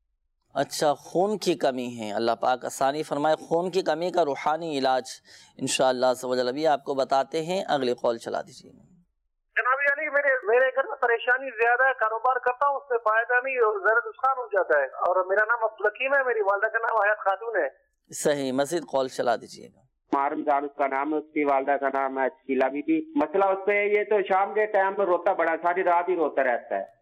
اچھا خون کی کمی ہے، اللہ پاک آسانی فرمائے، خون کی کمی کا روحانی علاج انشاءاللہ عز و جل ابھی آپ کو بتاتے ہیں، اگلی قول چلا دیجیے۔ جناب علی میرے پریشانی زیادہ ہے، کاروبار کرتا ہوں اس سے فائدہ نہیں، ذرا نقصان ہو جاتا ہے. اور میرا نام عبدالحکیم ہے، میری والدہ کا نام حیات خاتون ہے. صحیح، مزید کال چلا دیجیے گا. مارمزان اس کا نام ہے، اس کی والدہ کا نام ہے شکیلا بی بی. مسئلہ اس پہ یہ تو شام کے ٹائم میں روتا بڑا، ساری رات ہی روتا رہتا ہے.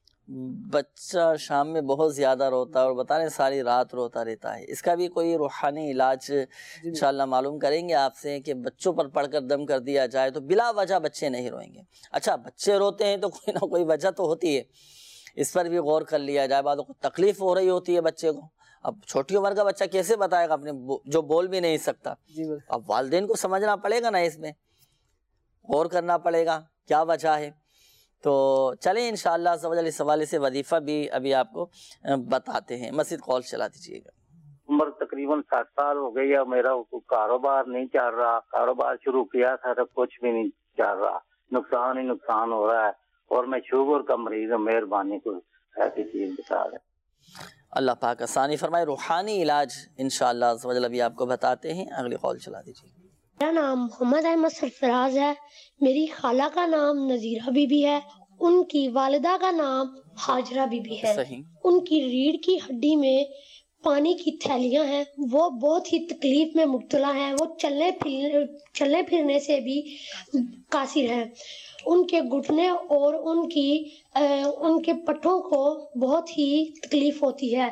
بچہ شام میں بہت زیادہ روتا ہے اور بتا رہے ساری رات روتا رہتا ہے. اس کا بھی کوئی روحانی علاج انشاءاللہ معلوم کریں گے آپ سے کہ بچوں پر پڑھ کر دم کر دیا جائے تو بلا وجہ بچے نہیں روئیں گے. اچھا بچے روتے ہیں تو کوئی نہ کوئی وجہ تو ہوتی ہے، اس پر بھی غور کر لیا جائے. بعض کو تکلیف ہو رہی ہوتی ہے بچے کو. اب چھوٹی عمر کا بچہ کیسے بتائے گا اپنے جو بول بھی نہیں سکتا؟ اب والدین کو سمجھنا پڑے گا نا، اس میں غور کرنا پڑے گا کیا وجہ ہے. تو چلیں انشاءاللہ اس حوالے سے وظیفہ بھی ابھی آپ کو بتاتے ہیں. مزید کال چلا دیجیے گا. عمر تقریباً ساٹھ سال ہو گئی ہے، میرا کاروبار نہیں چل رہا. کاروبار شروع کیا تھا تو کچھ بھی نہیں چل رہا، نقصان ہی نقصان ہو رہا ہے. اور میں شوگر کا مریض ہوں، مہربانی کو ایسی چیز بتا دیں. اللہ پاک آسانی فرمائے. روحانی علاج انشاءاللہ ابھی آپ کو بتاتے ہیں. اگلی کال چلا دیجیے. میرا نام محمد احمد سرفراز ہے، میری خالہ کا نام نذیرہ بی بی ہے، ان کی والدہ کا نام ہاجرہ بی بی ہے. ان کی ریڑھ کی ہڈی میں پانی کی تھیلیاں ہیں، وہ بہت ہی تکلیف میں مبتلا ہیں. وہ چلنے پھر چلنے پھرنے سے بھی قاصر ہیں. ان کے گھٹنے اور ان کی ان کے پٹھوں کو بہت ہی تکلیف ہوتی ہے.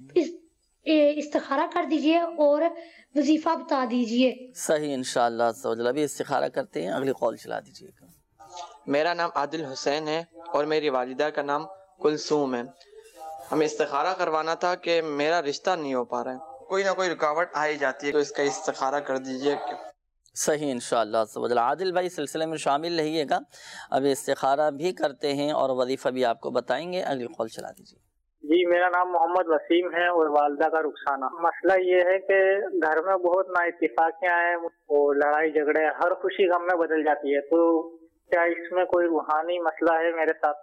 استخارہ کر دیجئے اور وظیفہ بتا دیجئے. صحیح انشاءاللہ ابھی استخارہ کرتے ہیں. اگلی کال چلا دیجیے گا. میرا نام عادل حسین ہے اور میری والدہ کا نام کلثوم ہے. ہمیں استخارہ کروانا تھا کہ میرا رشتہ نہیں ہو پا رہا ہے، کوئی نہ کوئی رکاوٹ آئی جاتی ہے، تو اس کا استخارہ کر دیجئے. صحیح انشاءاللہ. عادل بھائی سلسلے میں شامل رہیے گا، ابھی استخارہ بھی کرتے ہیں اور وظیفہ بھی آپ کو بتائیں گے. اگلی کال چلا دیجیے. جی میرا نام محمد وسیم ہے اور والدہ کا رخسانہ. مسئلہ یہ ہے کہ گھر میں بہت نا اتفاقیاں ہیں اور لڑائی جھگڑے ہر خوشی غم میں بدل جاتی ہے. تو کیا اس میں کوئی روحانی مسئلہ ہے میرے ساتھ؟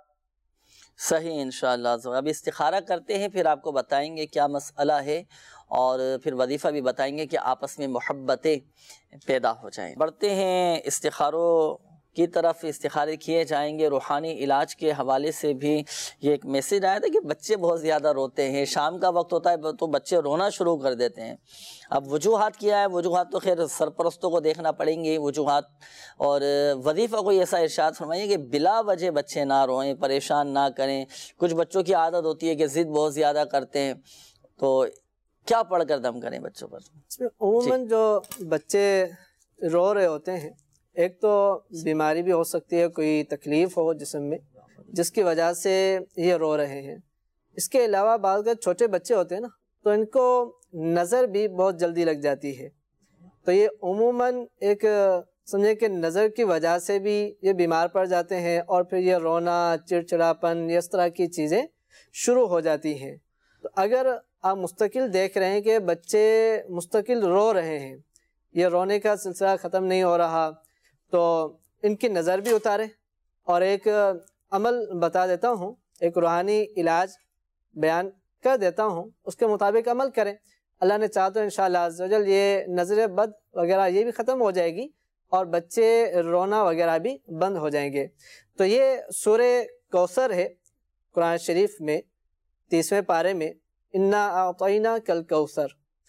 صحیح انشاءاللہ. ابھی استخارہ کرتے ہیں، پھر آپ کو بتائیں گے کیا مسئلہ ہے اور پھر وظیفہ بھی بتائیں گے کہ آپس میں محبتیں پیدا ہو جائیں. بڑھتے ہیں استخاروں کی طرف. استخارے کیے جائیں گے. روحانی علاج کے حوالے سے بھی یہ ایک میسیج آیا تھا کہ بچے بہت زیادہ روتے ہیں. شام کا وقت ہوتا ہے تو بچے رونا شروع کر دیتے ہیں. اب وجوہات کیا ہے؟ وجوہات تو خیر سرپرستوں کو دیکھنا پڑیں گے وجوہات. اور وظیفہ کوئی ایسا ارشاد فرمائیے کہ بلا وجہ بچے نہ روئیں، پریشان نہ کریں. کچھ بچوں کی عادت ہوتی ہے کہ ضد بہت زیادہ کرتے ہیں، تو کیا پڑھ کر دم کریں بچوں پر؟ عموماً جو بچے رو رہے ہوتے ہیں، ایک تو بیماری بھی ہو سکتی ہے، کوئی تکلیف ہو جسم میں جس کی وجہ سے یہ رو رہے ہیں. اس کے علاوہ بعض کے چھوٹے بچے ہوتے ہیں نا، تو ان کو نظر بھی بہت جلدی لگ جاتی ہے. تو یہ عموماً ایک سمجھے کہ نظر کی وجہ سے بھی یہ بیمار پڑ جاتے ہیں اور پھر یہ رونا، چڑچڑاپن، اس طرح کی چیزیں شروع ہو جاتی ہیں. تو اگر آپ مستقل دیکھ رہے ہیں کہ بچے مستقل رو رہے ہیں، یہ رونے کا سلسلہ ختم نہیں ہو رہا، تو ان کی نظر بھی اتاریں. اور ایک عمل بتا دیتا ہوں، ایک روحانی علاج بیان کر دیتا ہوں، اس کے مطابق عمل کریں. اللہ نے چاہا تو انشاءاللہ عز و جل یہ نظر بد وغیرہ یہ بھی ختم ہو جائے گی اور بچے رونا وغیرہ بھی بند ہو جائیں گے. تو یہ سورہ کوثر ہے قرآن شریف میں تیسویں پارے میں، انا اعطینا کل کوثر.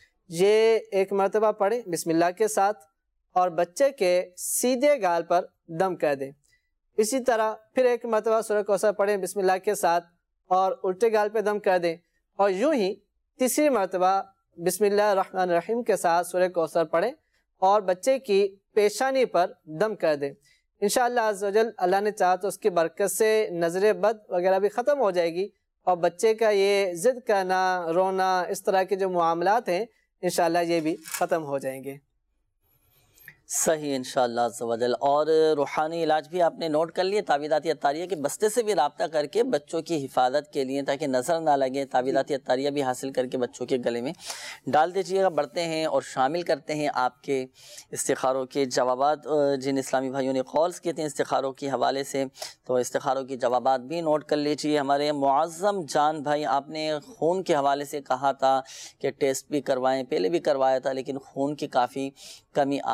یہ ایک مرتبہ پڑھیں بسم اللہ کے ساتھ اور بچے کے سیدھے گال پر دم کر دیں. اسی طرح پھر ایک مرتبہ سورہ کوثر پڑھیں بسم اللہ کے ساتھ اور الٹے گال پہ دم کر دیں. اور یوں ہی تیسری مرتبہ بسم اللہ الرحمن الرحیم کے ساتھ سورہ کوثر پڑھیں اور بچے کی پیشانی پر دم کر دیں. انشاءاللہ عز و جل اللہ نے چاہا تو اس کی برکت سے نظر بد وغیرہ بھی ختم ہو جائے گی اور بچے کا یہ ضد کرنا، رونا، اس طرح کے جو معاملات ہیں انشاءاللہ یہ بھی ختم ہو جائیں گے. صحیح انشاءاللہ عز و جل. اور روحانی علاج بھی آپ نے نوٹ کر لیے. تعویذات اتاریہ کے بستے سے بھی رابطہ کر کے بچوں کی حفاظت کے لیے تاکہ نظر نہ لگے، تعویذات اتاریہ بھی حاصل کر کے بچوں کے گلے میں ڈال دیجیے گا. بڑھتے ہیں اور شامل کرتے ہیں آپ کے استخاروں کے جوابات. جن اسلامی بھائیوں نے کالز کیے تھے استخاروں کے حوالے سے، تو استخاروں کی جوابات بھی نوٹ کر لیجیے. ہمارے معظم جان بھائی، آپ نے خون کے حوالے سے کہا تھا کہ ٹیسٹ بھی کروائیں، پہلے بھی کروایا تھا لیکن خون کی کافی کمی آ رہی ہے.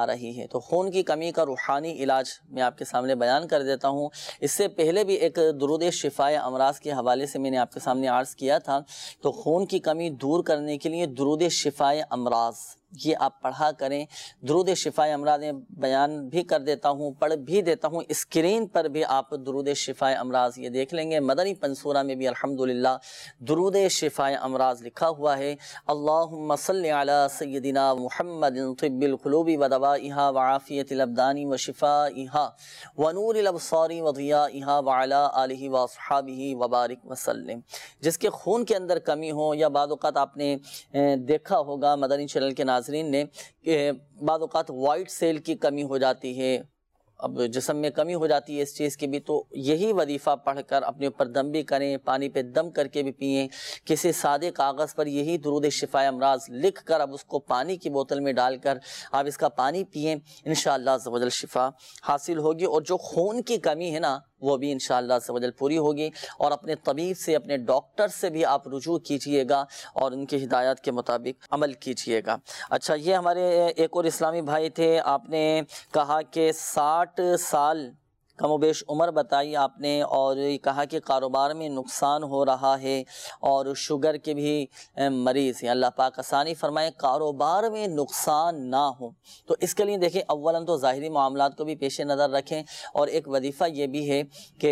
ہے۔ تو خون کی کمی کا روحانی علاج میں آپ کے سامنے بیان کر دیتا ہوں۔ اس سے پہلے بھی ایک درود شفاء امراض کے حوالے سے میں نے آپ کے سامنے عرض کیا تھا۔ تو خون کی کمی دور کرنے کے لیے درود شفاء امراض یہ آپ پڑھا کریں۔ درود شفاء امراض میں بیان بھی کر دیتا ہوں، پڑھ بھی دیتا ہوں، اسکرین پر بھی آپ درود شفاء امراض یہ دیکھ لیں گے۔ مدنی پنسورہ میں بھی الحمدللہ درود شفاء امراض لکھا ہوا ہے۔ اللہم صلی علی سیدنا محمد طب القلوب ودوائها وعافیت الابدان وشفائها ونور الابصار وضیائها وعلی آلہ واصحابہ وبارک وسلم۔ جس کے خون کے اندر کمی ہو، یا بعض اوقات آپ نے دیکھا ہوگا مدنی چینل کے ناظرین نے کہ بعض اوقات وائٹ سیل کی کمی ہو جاتی ہے، اب جسم میں کمی ہو جاتی ہے اس چیز کی بھی، تو یہی وظیفہ پڑھ کر اپنے اوپر دم بھی کریں، پانی پہ دم کر کے بھی پئیں۔ کسی سادے کاغذ پر یہی درود شفاء امراض لکھ کر اب اس کو پانی کی بوتل میں ڈال کر آپ اس کا پانی پئیں، انشاءاللہ عز و جل شفا حاصل ہوگی۔ اور جو خون کی کمی ہے نا وہ بھی انشاءاللہ عز و جل پوری ہوگی۔ اور اپنے طبیب سے، اپنے ڈاکٹر سے بھی آپ رجوع کیجئے گا اور ان کی ہدایات کے مطابق عمل کیجئے گا۔ اچھا، یہ ہمارے ایک اور اسلامی بھائی تھے، آپ نے کہا کہ ساٹھ سال کم و بیش عمر بتائی آپ نے، اور یہ کہا کہ کاروبار میں نقصان ہو رہا ہے اور شوگر کے بھی مریض ہیں، اللہ پاک آسانی فرمائے، کاروبار میں نقصان نہ ہو۔ تو اس کے لیے دیکھیں، اولاً تو ظاہری معاملات کو بھی پیش نظر رکھیں، اور ایک وظیفہ یہ بھی ہے کہ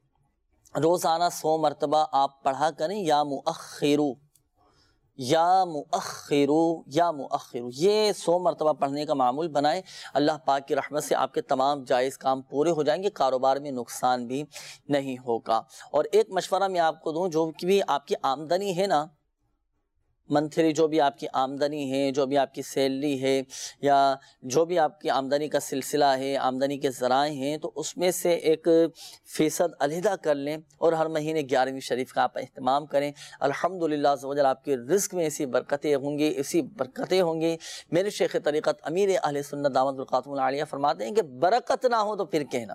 روزانہ سو مرتبہ آپ پڑھا کریں یا مؤخرو یا مؤخرو یا مؤخرو، یہ سو مرتبہ پڑھنے کا معمول بنائیں۔ اللہ پاک کی رحمت سے آپ کے تمام جائز کام پورے ہو جائیں گے، کاروبار میں نقصان بھی نہیں ہوگا۔ اور ایک مشورہ میں آپ کو دوں، جو بھی آپ کی آمدنی ہے نا، منتھلی جو بھی آپ کی آمدنی ہے، جو بھی آپ کی سیلری ہے، یا جو بھی آپ کی آمدنی کا سلسلہ ہے، آمدنی کے ذرائع ہیں، تو اس میں سے ایک فیصد علیحدہ کر لیں، اور ہر مہینے گیارہویں شریف کا آپ اہتمام کریں۔ الحمدللہ عز و جل آپ کے رزق میں ایسی برکتیں ہوں گی، ایسی برکتیں ہوں گی۔ میرے شیخ طریقت امیر اہل سنت دامت برکاتہم العالیہ فرماتے ہیں کہ برکت نہ ہو تو پھر کہنا،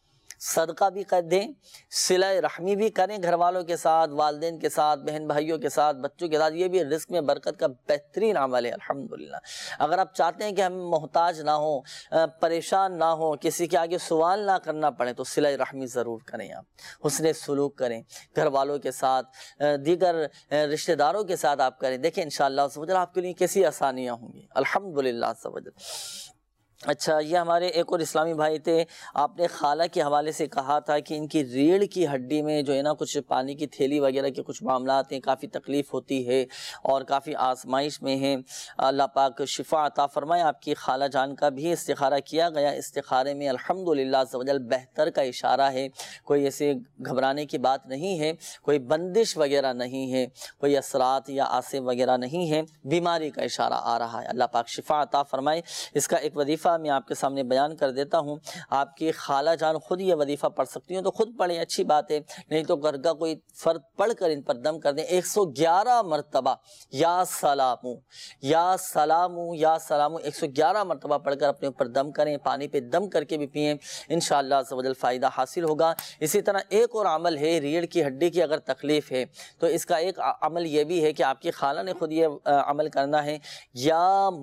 صدقہ بھی کر دیں، صلہ رحمی بھی کریں گھر والوں کے ساتھ، والدین کے ساتھ، بہن بھائیوں کے ساتھ، بچوں کے ساتھ، یہ بھی رزق میں برکت کا بہترین عمل ہے الحمدللہ۔ اگر آپ چاہتے ہیں کہ ہم محتاج نہ ہوں، پریشان نہ ہوں، کسی کے آگے سوال نہ کرنا پڑے، تو صلہ رحمی ضرور کریں، آپ حسن سلوک کریں گھر والوں کے ساتھ، دیگر رشتہ داروں کے ساتھ آپ کریں۔ دیکھیں انشاءاللہ عز و جل آپ کے لیے کیسی آسانیاں ہوں گی الحمدللہ عز و جل۔ اچھا، یہ ہمارے ایک اور اسلامی بھائی تھے، آپ نے خالہ کے حوالے سے کہا تھا کہ ان کی ریڑھ کی ہڈی میں جو ہے نا کچھ پانی کی تھیلی وغیرہ کے کچھ معاملات ہیں، کافی تکلیف ہوتی ہے اور کافی آزمائش میں ہیں۔ اللہ پاک شفا عطا فرمائے۔ آپ کی خالہ جان کا بھی استخارہ کیا گیا، استخارے میں الحمدللہ عز و جل بہتر کا اشارہ ہے، کوئی ایسے گھبرانے کی بات نہیں ہے، کوئی بندش وغیرہ نہیں ہے، کوئی اثرات یا آسے وغیرہ نہیں ہے، بیماری کا اشارہ آ رہا ہے۔ اللہ پاک شفا عطا فرمائے۔ اس کا ایک وظیفہ میں آپ کے سامنے بیان کر دیتا ہوں۔ آپ کی خالہ جان خود یہ وظیفہ پڑھ سکتی ہیں تو خود پڑھیں، اچھی بات ہے، نہیں تو گھر کا کوئی فرد پڑھ کر ان پر دم کر دیں۔ ایک سو گیارہ مرتبہ یا سلامو یا سلامو یا سلامو ایک سو گیارہ مرتبہ پڑھ کر اپنے اوپر دم کریں، پانی پہ دم کر کے بھی پئیں، انشاءاللہ عز و جل فائدہ حاصل ہوگا۔ اسی طرح ایک اور عمل ہے، ریڑھ کی ہڈی کی اگر تکلیف ہے تو اس کا ایک عمل یہ بھی ہے کہ آپ کی خالہ نے خود یہ عمل کرنا ہے، یا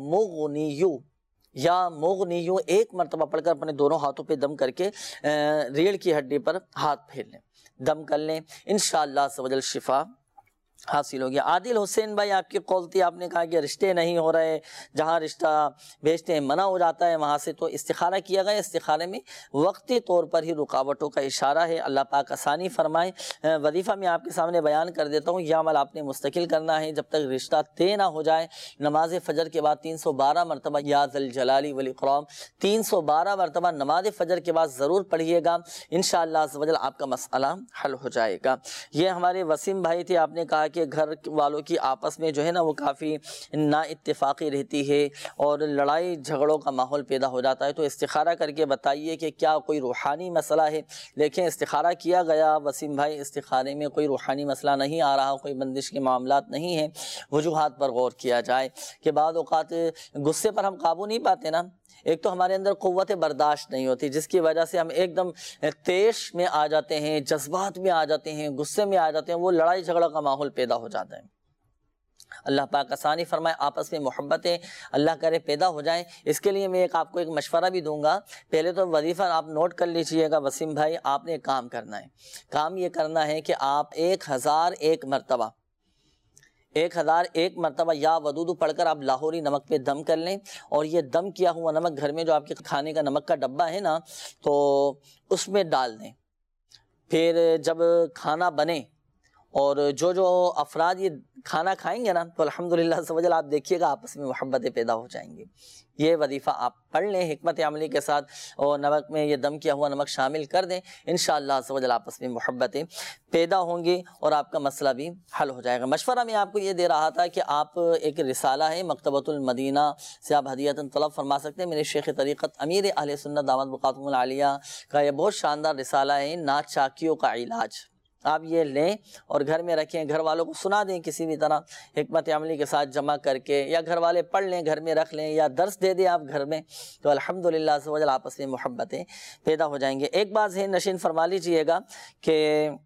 مغنیو یا مغنیو ایک مرتبہ پڑھ کر اپنے دونوں ہاتھوں پہ دم کر کے ریڑھ کی ہڈی پر ہاتھ پھیر لیں، دم کر لیں، انشاءاللہ عز و جل شفا حاصل ہو گیا۔ عادل حسین بھائی، آپ کی قول تھی، آپ نے کہا کہ رشتے نہیں ہو رہے، جہاں رشتہ بھیجتے ہیں منع ہو جاتا ہے وہاں سے، تو استخارہ کیا گیا، استخارے میں وقتی طور پر ہی رکاوٹوں کا اشارہ ہے، اللہ پاک آسانی فرمائے۔ وظیفہ میں آپ کے سامنے بیان کر دیتا ہوں، یہ عمل آپ نے مستقل کرنا ہے جب تک رشتہ طے نہ ہو جائے۔ نماز فجر کے بعد تین سو بارہ مرتبہ یا ذل جلالی والاکرام تین سو بارہ مرتبہ نماز فجر کے بعد ضرور پڑھیے گا، انشاءاللہ عز و جل آپ کا مسئلہ حل ہو جائے گا۔ یہ ہمارے وسیم بھائی تھے، آپ نے کہا کہ گھر والوں کی آپس میں جو ہے نا وہ کافی نا اتفاقی رہتی ہے اور لڑائی جھگڑوں کا ماحول پیدا ہو جاتا ہے، تو استخارہ کر کے بتائیے کہ کیا کوئی روحانی مسئلہ ہے۔ لیکن استخارہ کیا گیا وسیم بھائی، استخارے میں کوئی روحانی مسئلہ نہیں آ رہا، کوئی بندش کے معاملات نہیں ہیں۔ وجوہات پر غور کیا جائے کہ بعض اوقات غصے پر ہم قابو نہیں پاتے نا، ایک تو ہمارے اندر قوت برداشت نہیں ہوتی، جس کی وجہ سے ہم ایک دم تیش میں آ جاتے ہیں، جذبات میں آ جاتے ہیں، غصے میں آ جاتے ہیں، وہ لڑائی جھگڑا کا ماحول پیدا ہو جاتا ہے۔ اللہ پاک آسانی فرمائے، آپس میں محبتیں اللہ کرے پیدا ہو جائیں۔ اس کے لیے میں ایک آپ کو ایک مشورہ بھی دوں گا۔ پہلے تو وظیفہ آپ نوٹ کر لیجئے گا وسیم بھائی، آپ نے کام کرنا ہے۔ کام یہ کرنا ہے کہ آپ ایک ہزار ایک مرتبہ ایک ہزار ایک مرتبہ یا ودود پڑھ کر آپ لاہوری نمک پہ دم کر لیں، اور یہ دم کیا ہوا نمک گھر میں جو آپ کے کھانے کا نمک کا ڈبہ ہے نا، تو اس میں ڈال دیں۔ پھر جب کھانا بنے اور جو جو افراد یہ کھانا کھائیں گے نا، تو الحمدللہ عز و جل آپ دیکھیے گا آپس میں محبتیں پیدا ہو جائیں گی۔ یہ وظیفہ آپ پڑھ لیں حکمت عملی کے ساتھ، اور نمک میں یہ دم کیا ہوا نمک شامل کر دیں، انشاءاللہ عز و جل آپس میں محبتیں پیدا ہوں گی اور آپ کا مسئلہ بھی حل ہو جائے گا۔ مشورہ میں آپ کو یہ دے رہا تھا کہ آپ ایک رسالہ ہے مکتبۃ المدینہ سے آپ ہدیۃً طلب فرما سکتے ہیں۔ میرے شیخ طریقت امیر اہل سنت دامت بقاتہم العالیہ کا یہ بہت شاندار رسالہ ہے، ناچ چاکیوں کا علاج۔ آپ یہ لیں اور گھر میں رکھیں، گھر والوں کو سنا دیں کسی بھی طرح حکمت عملی کے ساتھ جمع کر کے، یا گھر والے پڑھ لیں گھر میں رکھ لیں، یا درس دے دیں آپ گھر میں، تو الحمدللہ عز و جل آپس میں محبتیں پیدا ہو جائیں گے۔ ایک بات ذہن نشین فرما لیجئے گا کہ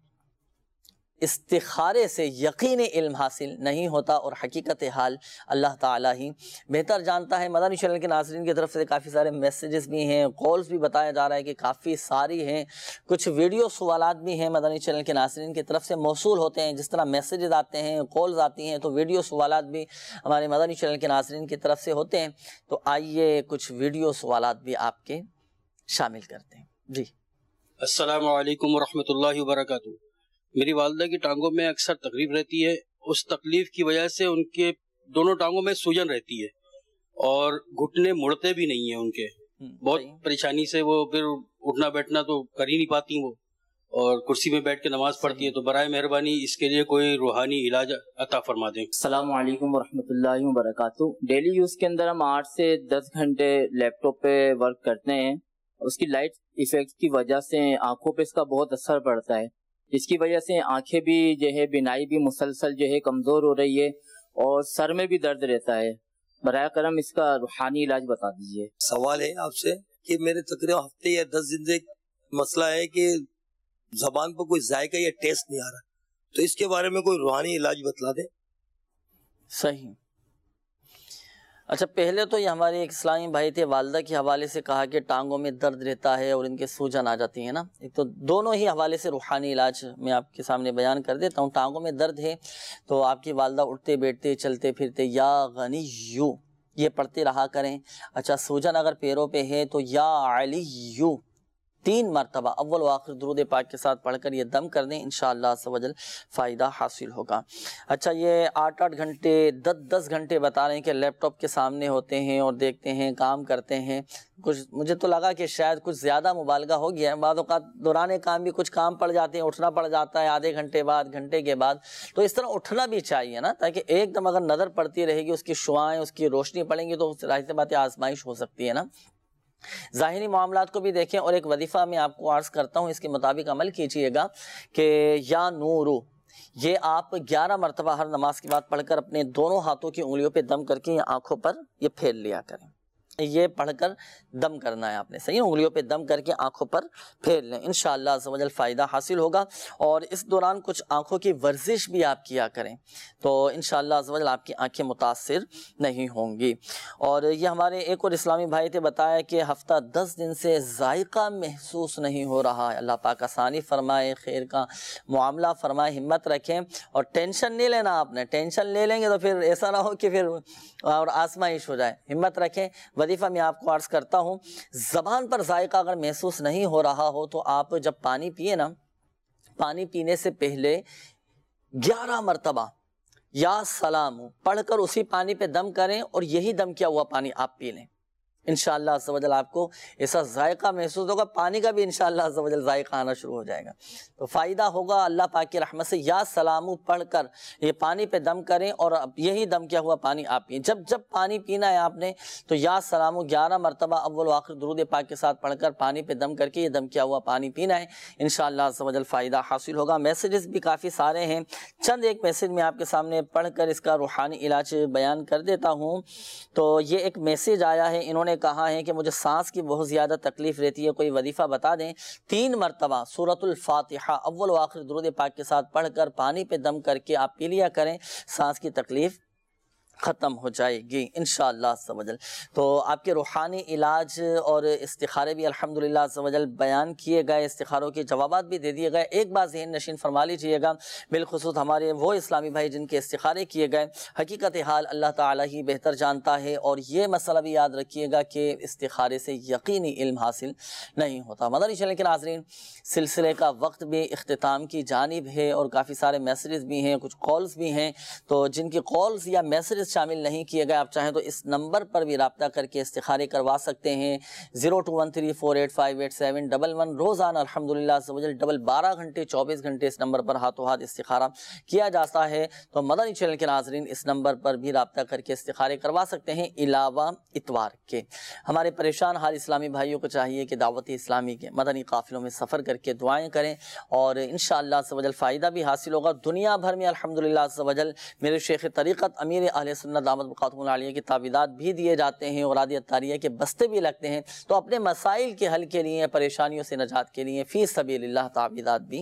استخارے سے یقین علم حاصل نہیں ہوتا، اور حقیقت حال اللہ تعالیٰ ہی بہتر جانتا ہے۔ مدنی چینل کے ناظرین کی طرف سے کافی سارے میسیجز بھی ہیں، کالز بھی بتایا جا رہا ہے کہ کافی ساری ہیں، کچھ ویڈیو سوالات بھی ہیں مدنی چینل کے ناظرین کی طرف سے موصول ہوتے ہیں۔ جس طرح میسیجز آتے ہیں، کالز آتی ہیں، تو ویڈیو سوالات بھی ہمارے مدنی چینل کے ناظرین کی طرف سے ہوتے ہیں۔ تو آئیے کچھ ویڈیو سوالات بھی آپ کے شامل کرتے ہیں۔ جی السلام علیکم ورحمۃ اللہ وبرکاتہ۔ میری والدہ کی ٹانگوں میں اکثر تکلیف رہتی ہے، اس تکلیف کی وجہ سے ان کے دونوں ٹانگوں میں سوجن رہتی ہے، اور گھٹنے مڑتے بھی نہیں ہیں ان کے، بہت پریشانی سے وہ پھر اٹھنا بیٹھنا تو کر ہی نہیں پاتی وہ، اور کرسی میں بیٹھ کے نماز پڑھتی ہے۔ تو برائے مہربانی اس کے لیے کوئی روحانی علاج عطا فرما دیں۔ السلام علیکم ورحمۃ اللہ وبرکاتہ۔ ڈیلی یوز کے اندر ہم آٹھ سے دس گھنٹے لیپ ٹاپ پہ ورک کرتے ہیں، اس کی لائٹ ایفیکٹ کی وجہ سے آنکھوں پہ اس کا بہت اثر پڑتا ہے، جس کی وجہ سے آنکھیں بھی جو ہے بینائی بھی مسلسل جو ہے کمزور ہو رہی ہے، اور سر میں بھی درد رہتا ہے۔ براہ کرم اس کا روحانی علاج بتا دیجیے۔ سوال ہے آپ سے کہ میرے تقریباً ہفتے یا دس دن سے مسئلہ ہے کہ زبان پر کوئی ذائقہ یا ٹیسٹ نہیں آ رہا، تو اس کے بارے میں کوئی روحانی علاج بتلا دیں۔ صحیح۔ اچھا، پہلے تو یہ ہمارے ایک اسلامی بھائی تھے، والدہ کے حوالے سے کہا کہ ٹانگوں میں درد رہتا ہے اور ان کے سوجن آ جاتی ہیں نا، ایک تو دونوں ہی حوالے سے روحانی علاج میں آپ کے سامنے بیان کر دیتا ہوں۔ ٹانگوں میں درد ہے تو آپ کی والدہ اٹھتے بیٹھتے چلتے پھرتے یا غنی یو یہ پڑھتے رہا کریں۔ اچھا، سوجن اگر پیروں پہ ہے تو یا علی یو تین مرتبہ اول و آخر درود پاک کے ساتھ پڑھ کر یہ دم کر دیں، انشاءاللہ عز و جل فائدہ حاصل ہوگا۔ اچھا، یہ آٹھ آٹھ گھنٹے دس دس گھنٹے بتا رہے ہیں کہ لیپ ٹاپ کے سامنے ہوتے ہیں اور دیکھتے ہیں، کام کرتے ہیں۔ کچھ مجھے تو لگا کہ شاید کچھ زیادہ مبالغہ ہو گیا ہے، بعض اوقات دوران کام بھی کچھ کام پڑ جاتے ہیں، اٹھنا پڑ جاتا ہے آدھے گھنٹے بعد، گھنٹے کے بعد، تو اس طرح اٹھنا بھی چاہیے نا، تاکہ ایک دم اگر نظر پڑتی رہے گی، اس کی شعاعیں اس کی روشنی پڑیں گی تو ظاہر سی بات آزمائش ہو سکتی ہے نا۔ ظاہری معاملات کو بھی دیکھیں، اور ایک وظیفہ میں آپ کو عرض کرتا ہوں، اس کے مطابق عمل کیجئے گا کہ یا نورو یہ آپ گیارہ مرتبہ ہر نماز کے بعد پڑھ کر اپنے دونوں ہاتھوں کی انگلیوں پہ دم کر کے یا آنکھوں پر یہ پھیر لیا کریں۔ یہ پڑھ کر دم کرنا ہے آپ نے، صحیح، انگلیوں پہ دم کر کے آنکھوں پر پھیر لیں، انشاءاللہ عز و جل فائدہ حاصل ہوگا۔ اور اس دوران کچھ آنکھوں کی ورزش بھی آپ کیا کریں تو انشاءاللہ عز و جل آپ کی آنکھیں متاثر نہیں ہوں گی۔ اور یہ ہمارے ایک اور اسلامی بھائی تھے، بتایا کہ ہفتہ دس دن سے ذائقہ محسوس نہیں ہو رہا ہے۔ اللہ پاک آسانی فرمائے، خیر کا معاملہ فرمائے، ہمت رکھیں، اور ٹینشن نہیں لینا آپ نے، ٹینشن لے لیں گے تو پھر ایسا نہ ہو کہ پھر اور آزمائش ہو جائے۔ ہمت رکھیں۔ وظیفہ میں آپ کو عرض کرتا ہوں، زبان پر ذائقہ اگر محسوس نہیں ہو رہا ہو تو آپ جب پانی پیئے نا، پانی پینے سے پہلے گیارہ مرتبہ یا سلام پڑھ کر اسی پانی پہ دم کریں، اور یہی دم کیا ہوا پانی آپ پی لیں، انشاءاللہ عز و جل آپ کو ایسا ذائقہ محسوس ہوگا، پانی کا بھی انشاءاللہ عز و جل ذائقہ آنا شروع ہو جائے گا، تو فائدہ ہوگا اللہ پاک کی رحمت سے۔ یا سلام پڑھ کر یہ پانی پہ دم کریں، اور یہی دم کیا ہوا پانی آپ پئیں۔ جب جب پانی پینا ہے آپ نے تو یا سلام گیارہ مرتبہ اول و آخر درود پاک کے ساتھ پڑھ کر پانی پہ دم کر کے یہ دم کیا ہوا پانی پینا ہے، انشاءاللہ عز و جل فائدہ حاصل ہوگا۔ میسیجز بھی کافی سارے ہیں، چند ایک میسیج میں آپ کے سامنے پڑھ کر اس کا روحانی علاج بیان کر دیتا ہوں۔ تو یہ ایک میسیج آیا ہے، انہوں نے نے کہا ہے کہ مجھے سانس کی بہت زیادہ تکلیف رہتی ہے، کوئی وظیفہ بتا دیں۔ تین مرتبہ سورۃ الفاتحہ اول و آخر درود پاک کے ساتھ پڑھ کر پانی پہ دم کر کے آپ پی لیا کریں، سانس کی تکلیف ختم ہو جائے گی انشاءاللہ عز و جل۔ تو آپ کے روحانی علاج اور استخارے بھی الحمدللہ عز و جل بیان کیے گئے، استخاروں کے جوابات بھی دے دیے گئے۔ ایک بات ذہن نشین فرما لیجئے گا، بالخصوص ہمارے وہ اسلامی بھائی جن کے استخارے کیے گئے، حقیقت حال اللہ تعالیٰ ہی بہتر جانتا ہے، اور یہ مسئلہ بھی یاد رکھیے گا کہ استخارے سے یقینی علم حاصل نہیں ہوتا۔ مدنی چینل کے ناظرین، سلسلے کا وقت بھی اختتام کی جانب ہے، اور کافی سارے میسیجز بھی ہیں، کچھ کالز بھی ہیں، تو جن کی کالز یا میسیجز شامل نہیں کیے گئے، آپ چاہیں تو اس نمبر پر بھی رابطہ کر کے استخارے کروا سکتے ہیں، zero two one three four eight five eight seven double one. روزانہ الحمدللہ عز و جل ڈبل بارہ گھنٹے چوبیس گھنٹے اس نمبر پر ہاتھوں ہاتھ استخارہ کیا جاتا ہے۔ تو مدنی چینل کے ناظرین اس نمبر پر بھی رابطہ کر کے استخارے کروا سکتے ہیں، علاوہ اتوار کے۔ ہمارے پریشان حال اسلامی بھائیوں کو چاہیے کہ دعوت اسلامی کے مدنی قافلوں میں سفر کر کے دعائیں کریں، اور انشاءاللہ عز و جل فائدہ بھی حاصل ہوگا۔ دنیا بھر میں الحمدللہ عز و جل میرے شیخ طریقت امیر اہل سنت دامت بقاتہم العالیہ کی تعویذات بھی دیے جاتے ہیں، اور عادی اطاریہ کے بستے بھی لگتے ہیں، تو اپنے مسائل کے حل کے لیے، پریشانیوں سے نجات کے لیے فی سبیل اللہ تعویذات بھی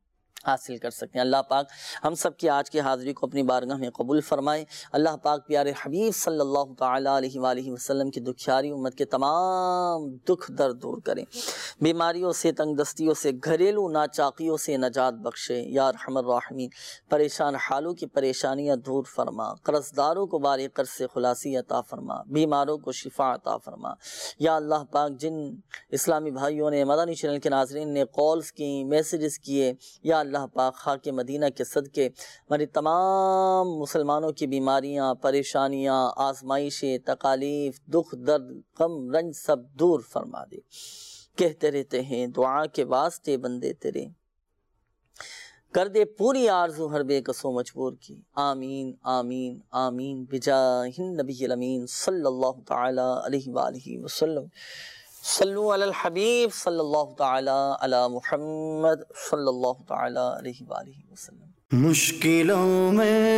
حاصل کر سکتے ہیں۔ اللہ پاک ہم سب کی آج کی حاضری کو اپنی بارگاہ میں قبول فرمائے۔ اللہ پاک پیارے حبیب صلی اللہ تعالیٰ علیہ وآلہ وسلم کی دکھیاری امت کے تمام دکھ درد دور کریں، بیماریوں سے، تنگ دستیوں سے، گھریلو ناچاقیوں سے نجات بخشے یا ارحم الراحمین۔ پریشان حالوں کی پریشانیاں دور فرما، قرض داروں کو بار قرض سے خلاصی عطا فرما، بیماروں کو شفا عطا فرما۔ یا اللہ پاک جن اسلامی بھائیوں نے، مدنی چینل کے ناظرین نے کالز کی، میسیجز کیے، یا اللہ پاک خاک مدینہ کے صدقے ہماری تمام مسلمانوں کی بیماریاں، پریشانیاں، آزمائشیں، تکالیف، دکھ، درد، غم، رنج سب دور فرما دے۔ کہتے رہتے ہیں دعا کے واسطے بندے تیرے، کر دے پوری آرزو ہر بے کسو مجبور کی، آمین آمین آمین بجاہ النبی الامین صلی اللہ تعالی علیہ وآلہ وسلم۔ صلو علی الحبیب صلی اللہ تعالی علی محمد صلی اللہ تعالی علیہ وآلہ وسلم۔ مشکلوں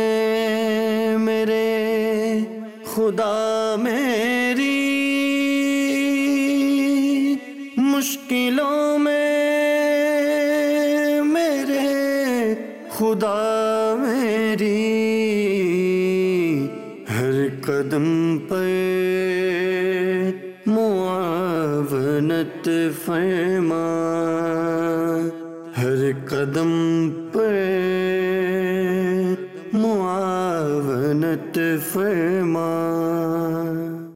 میں میرے خدا میری، مشکلوں میں میرے خدا میری، ہر قدم پہ معاونت فرما، ہر قدم پہ معاونت فرما۔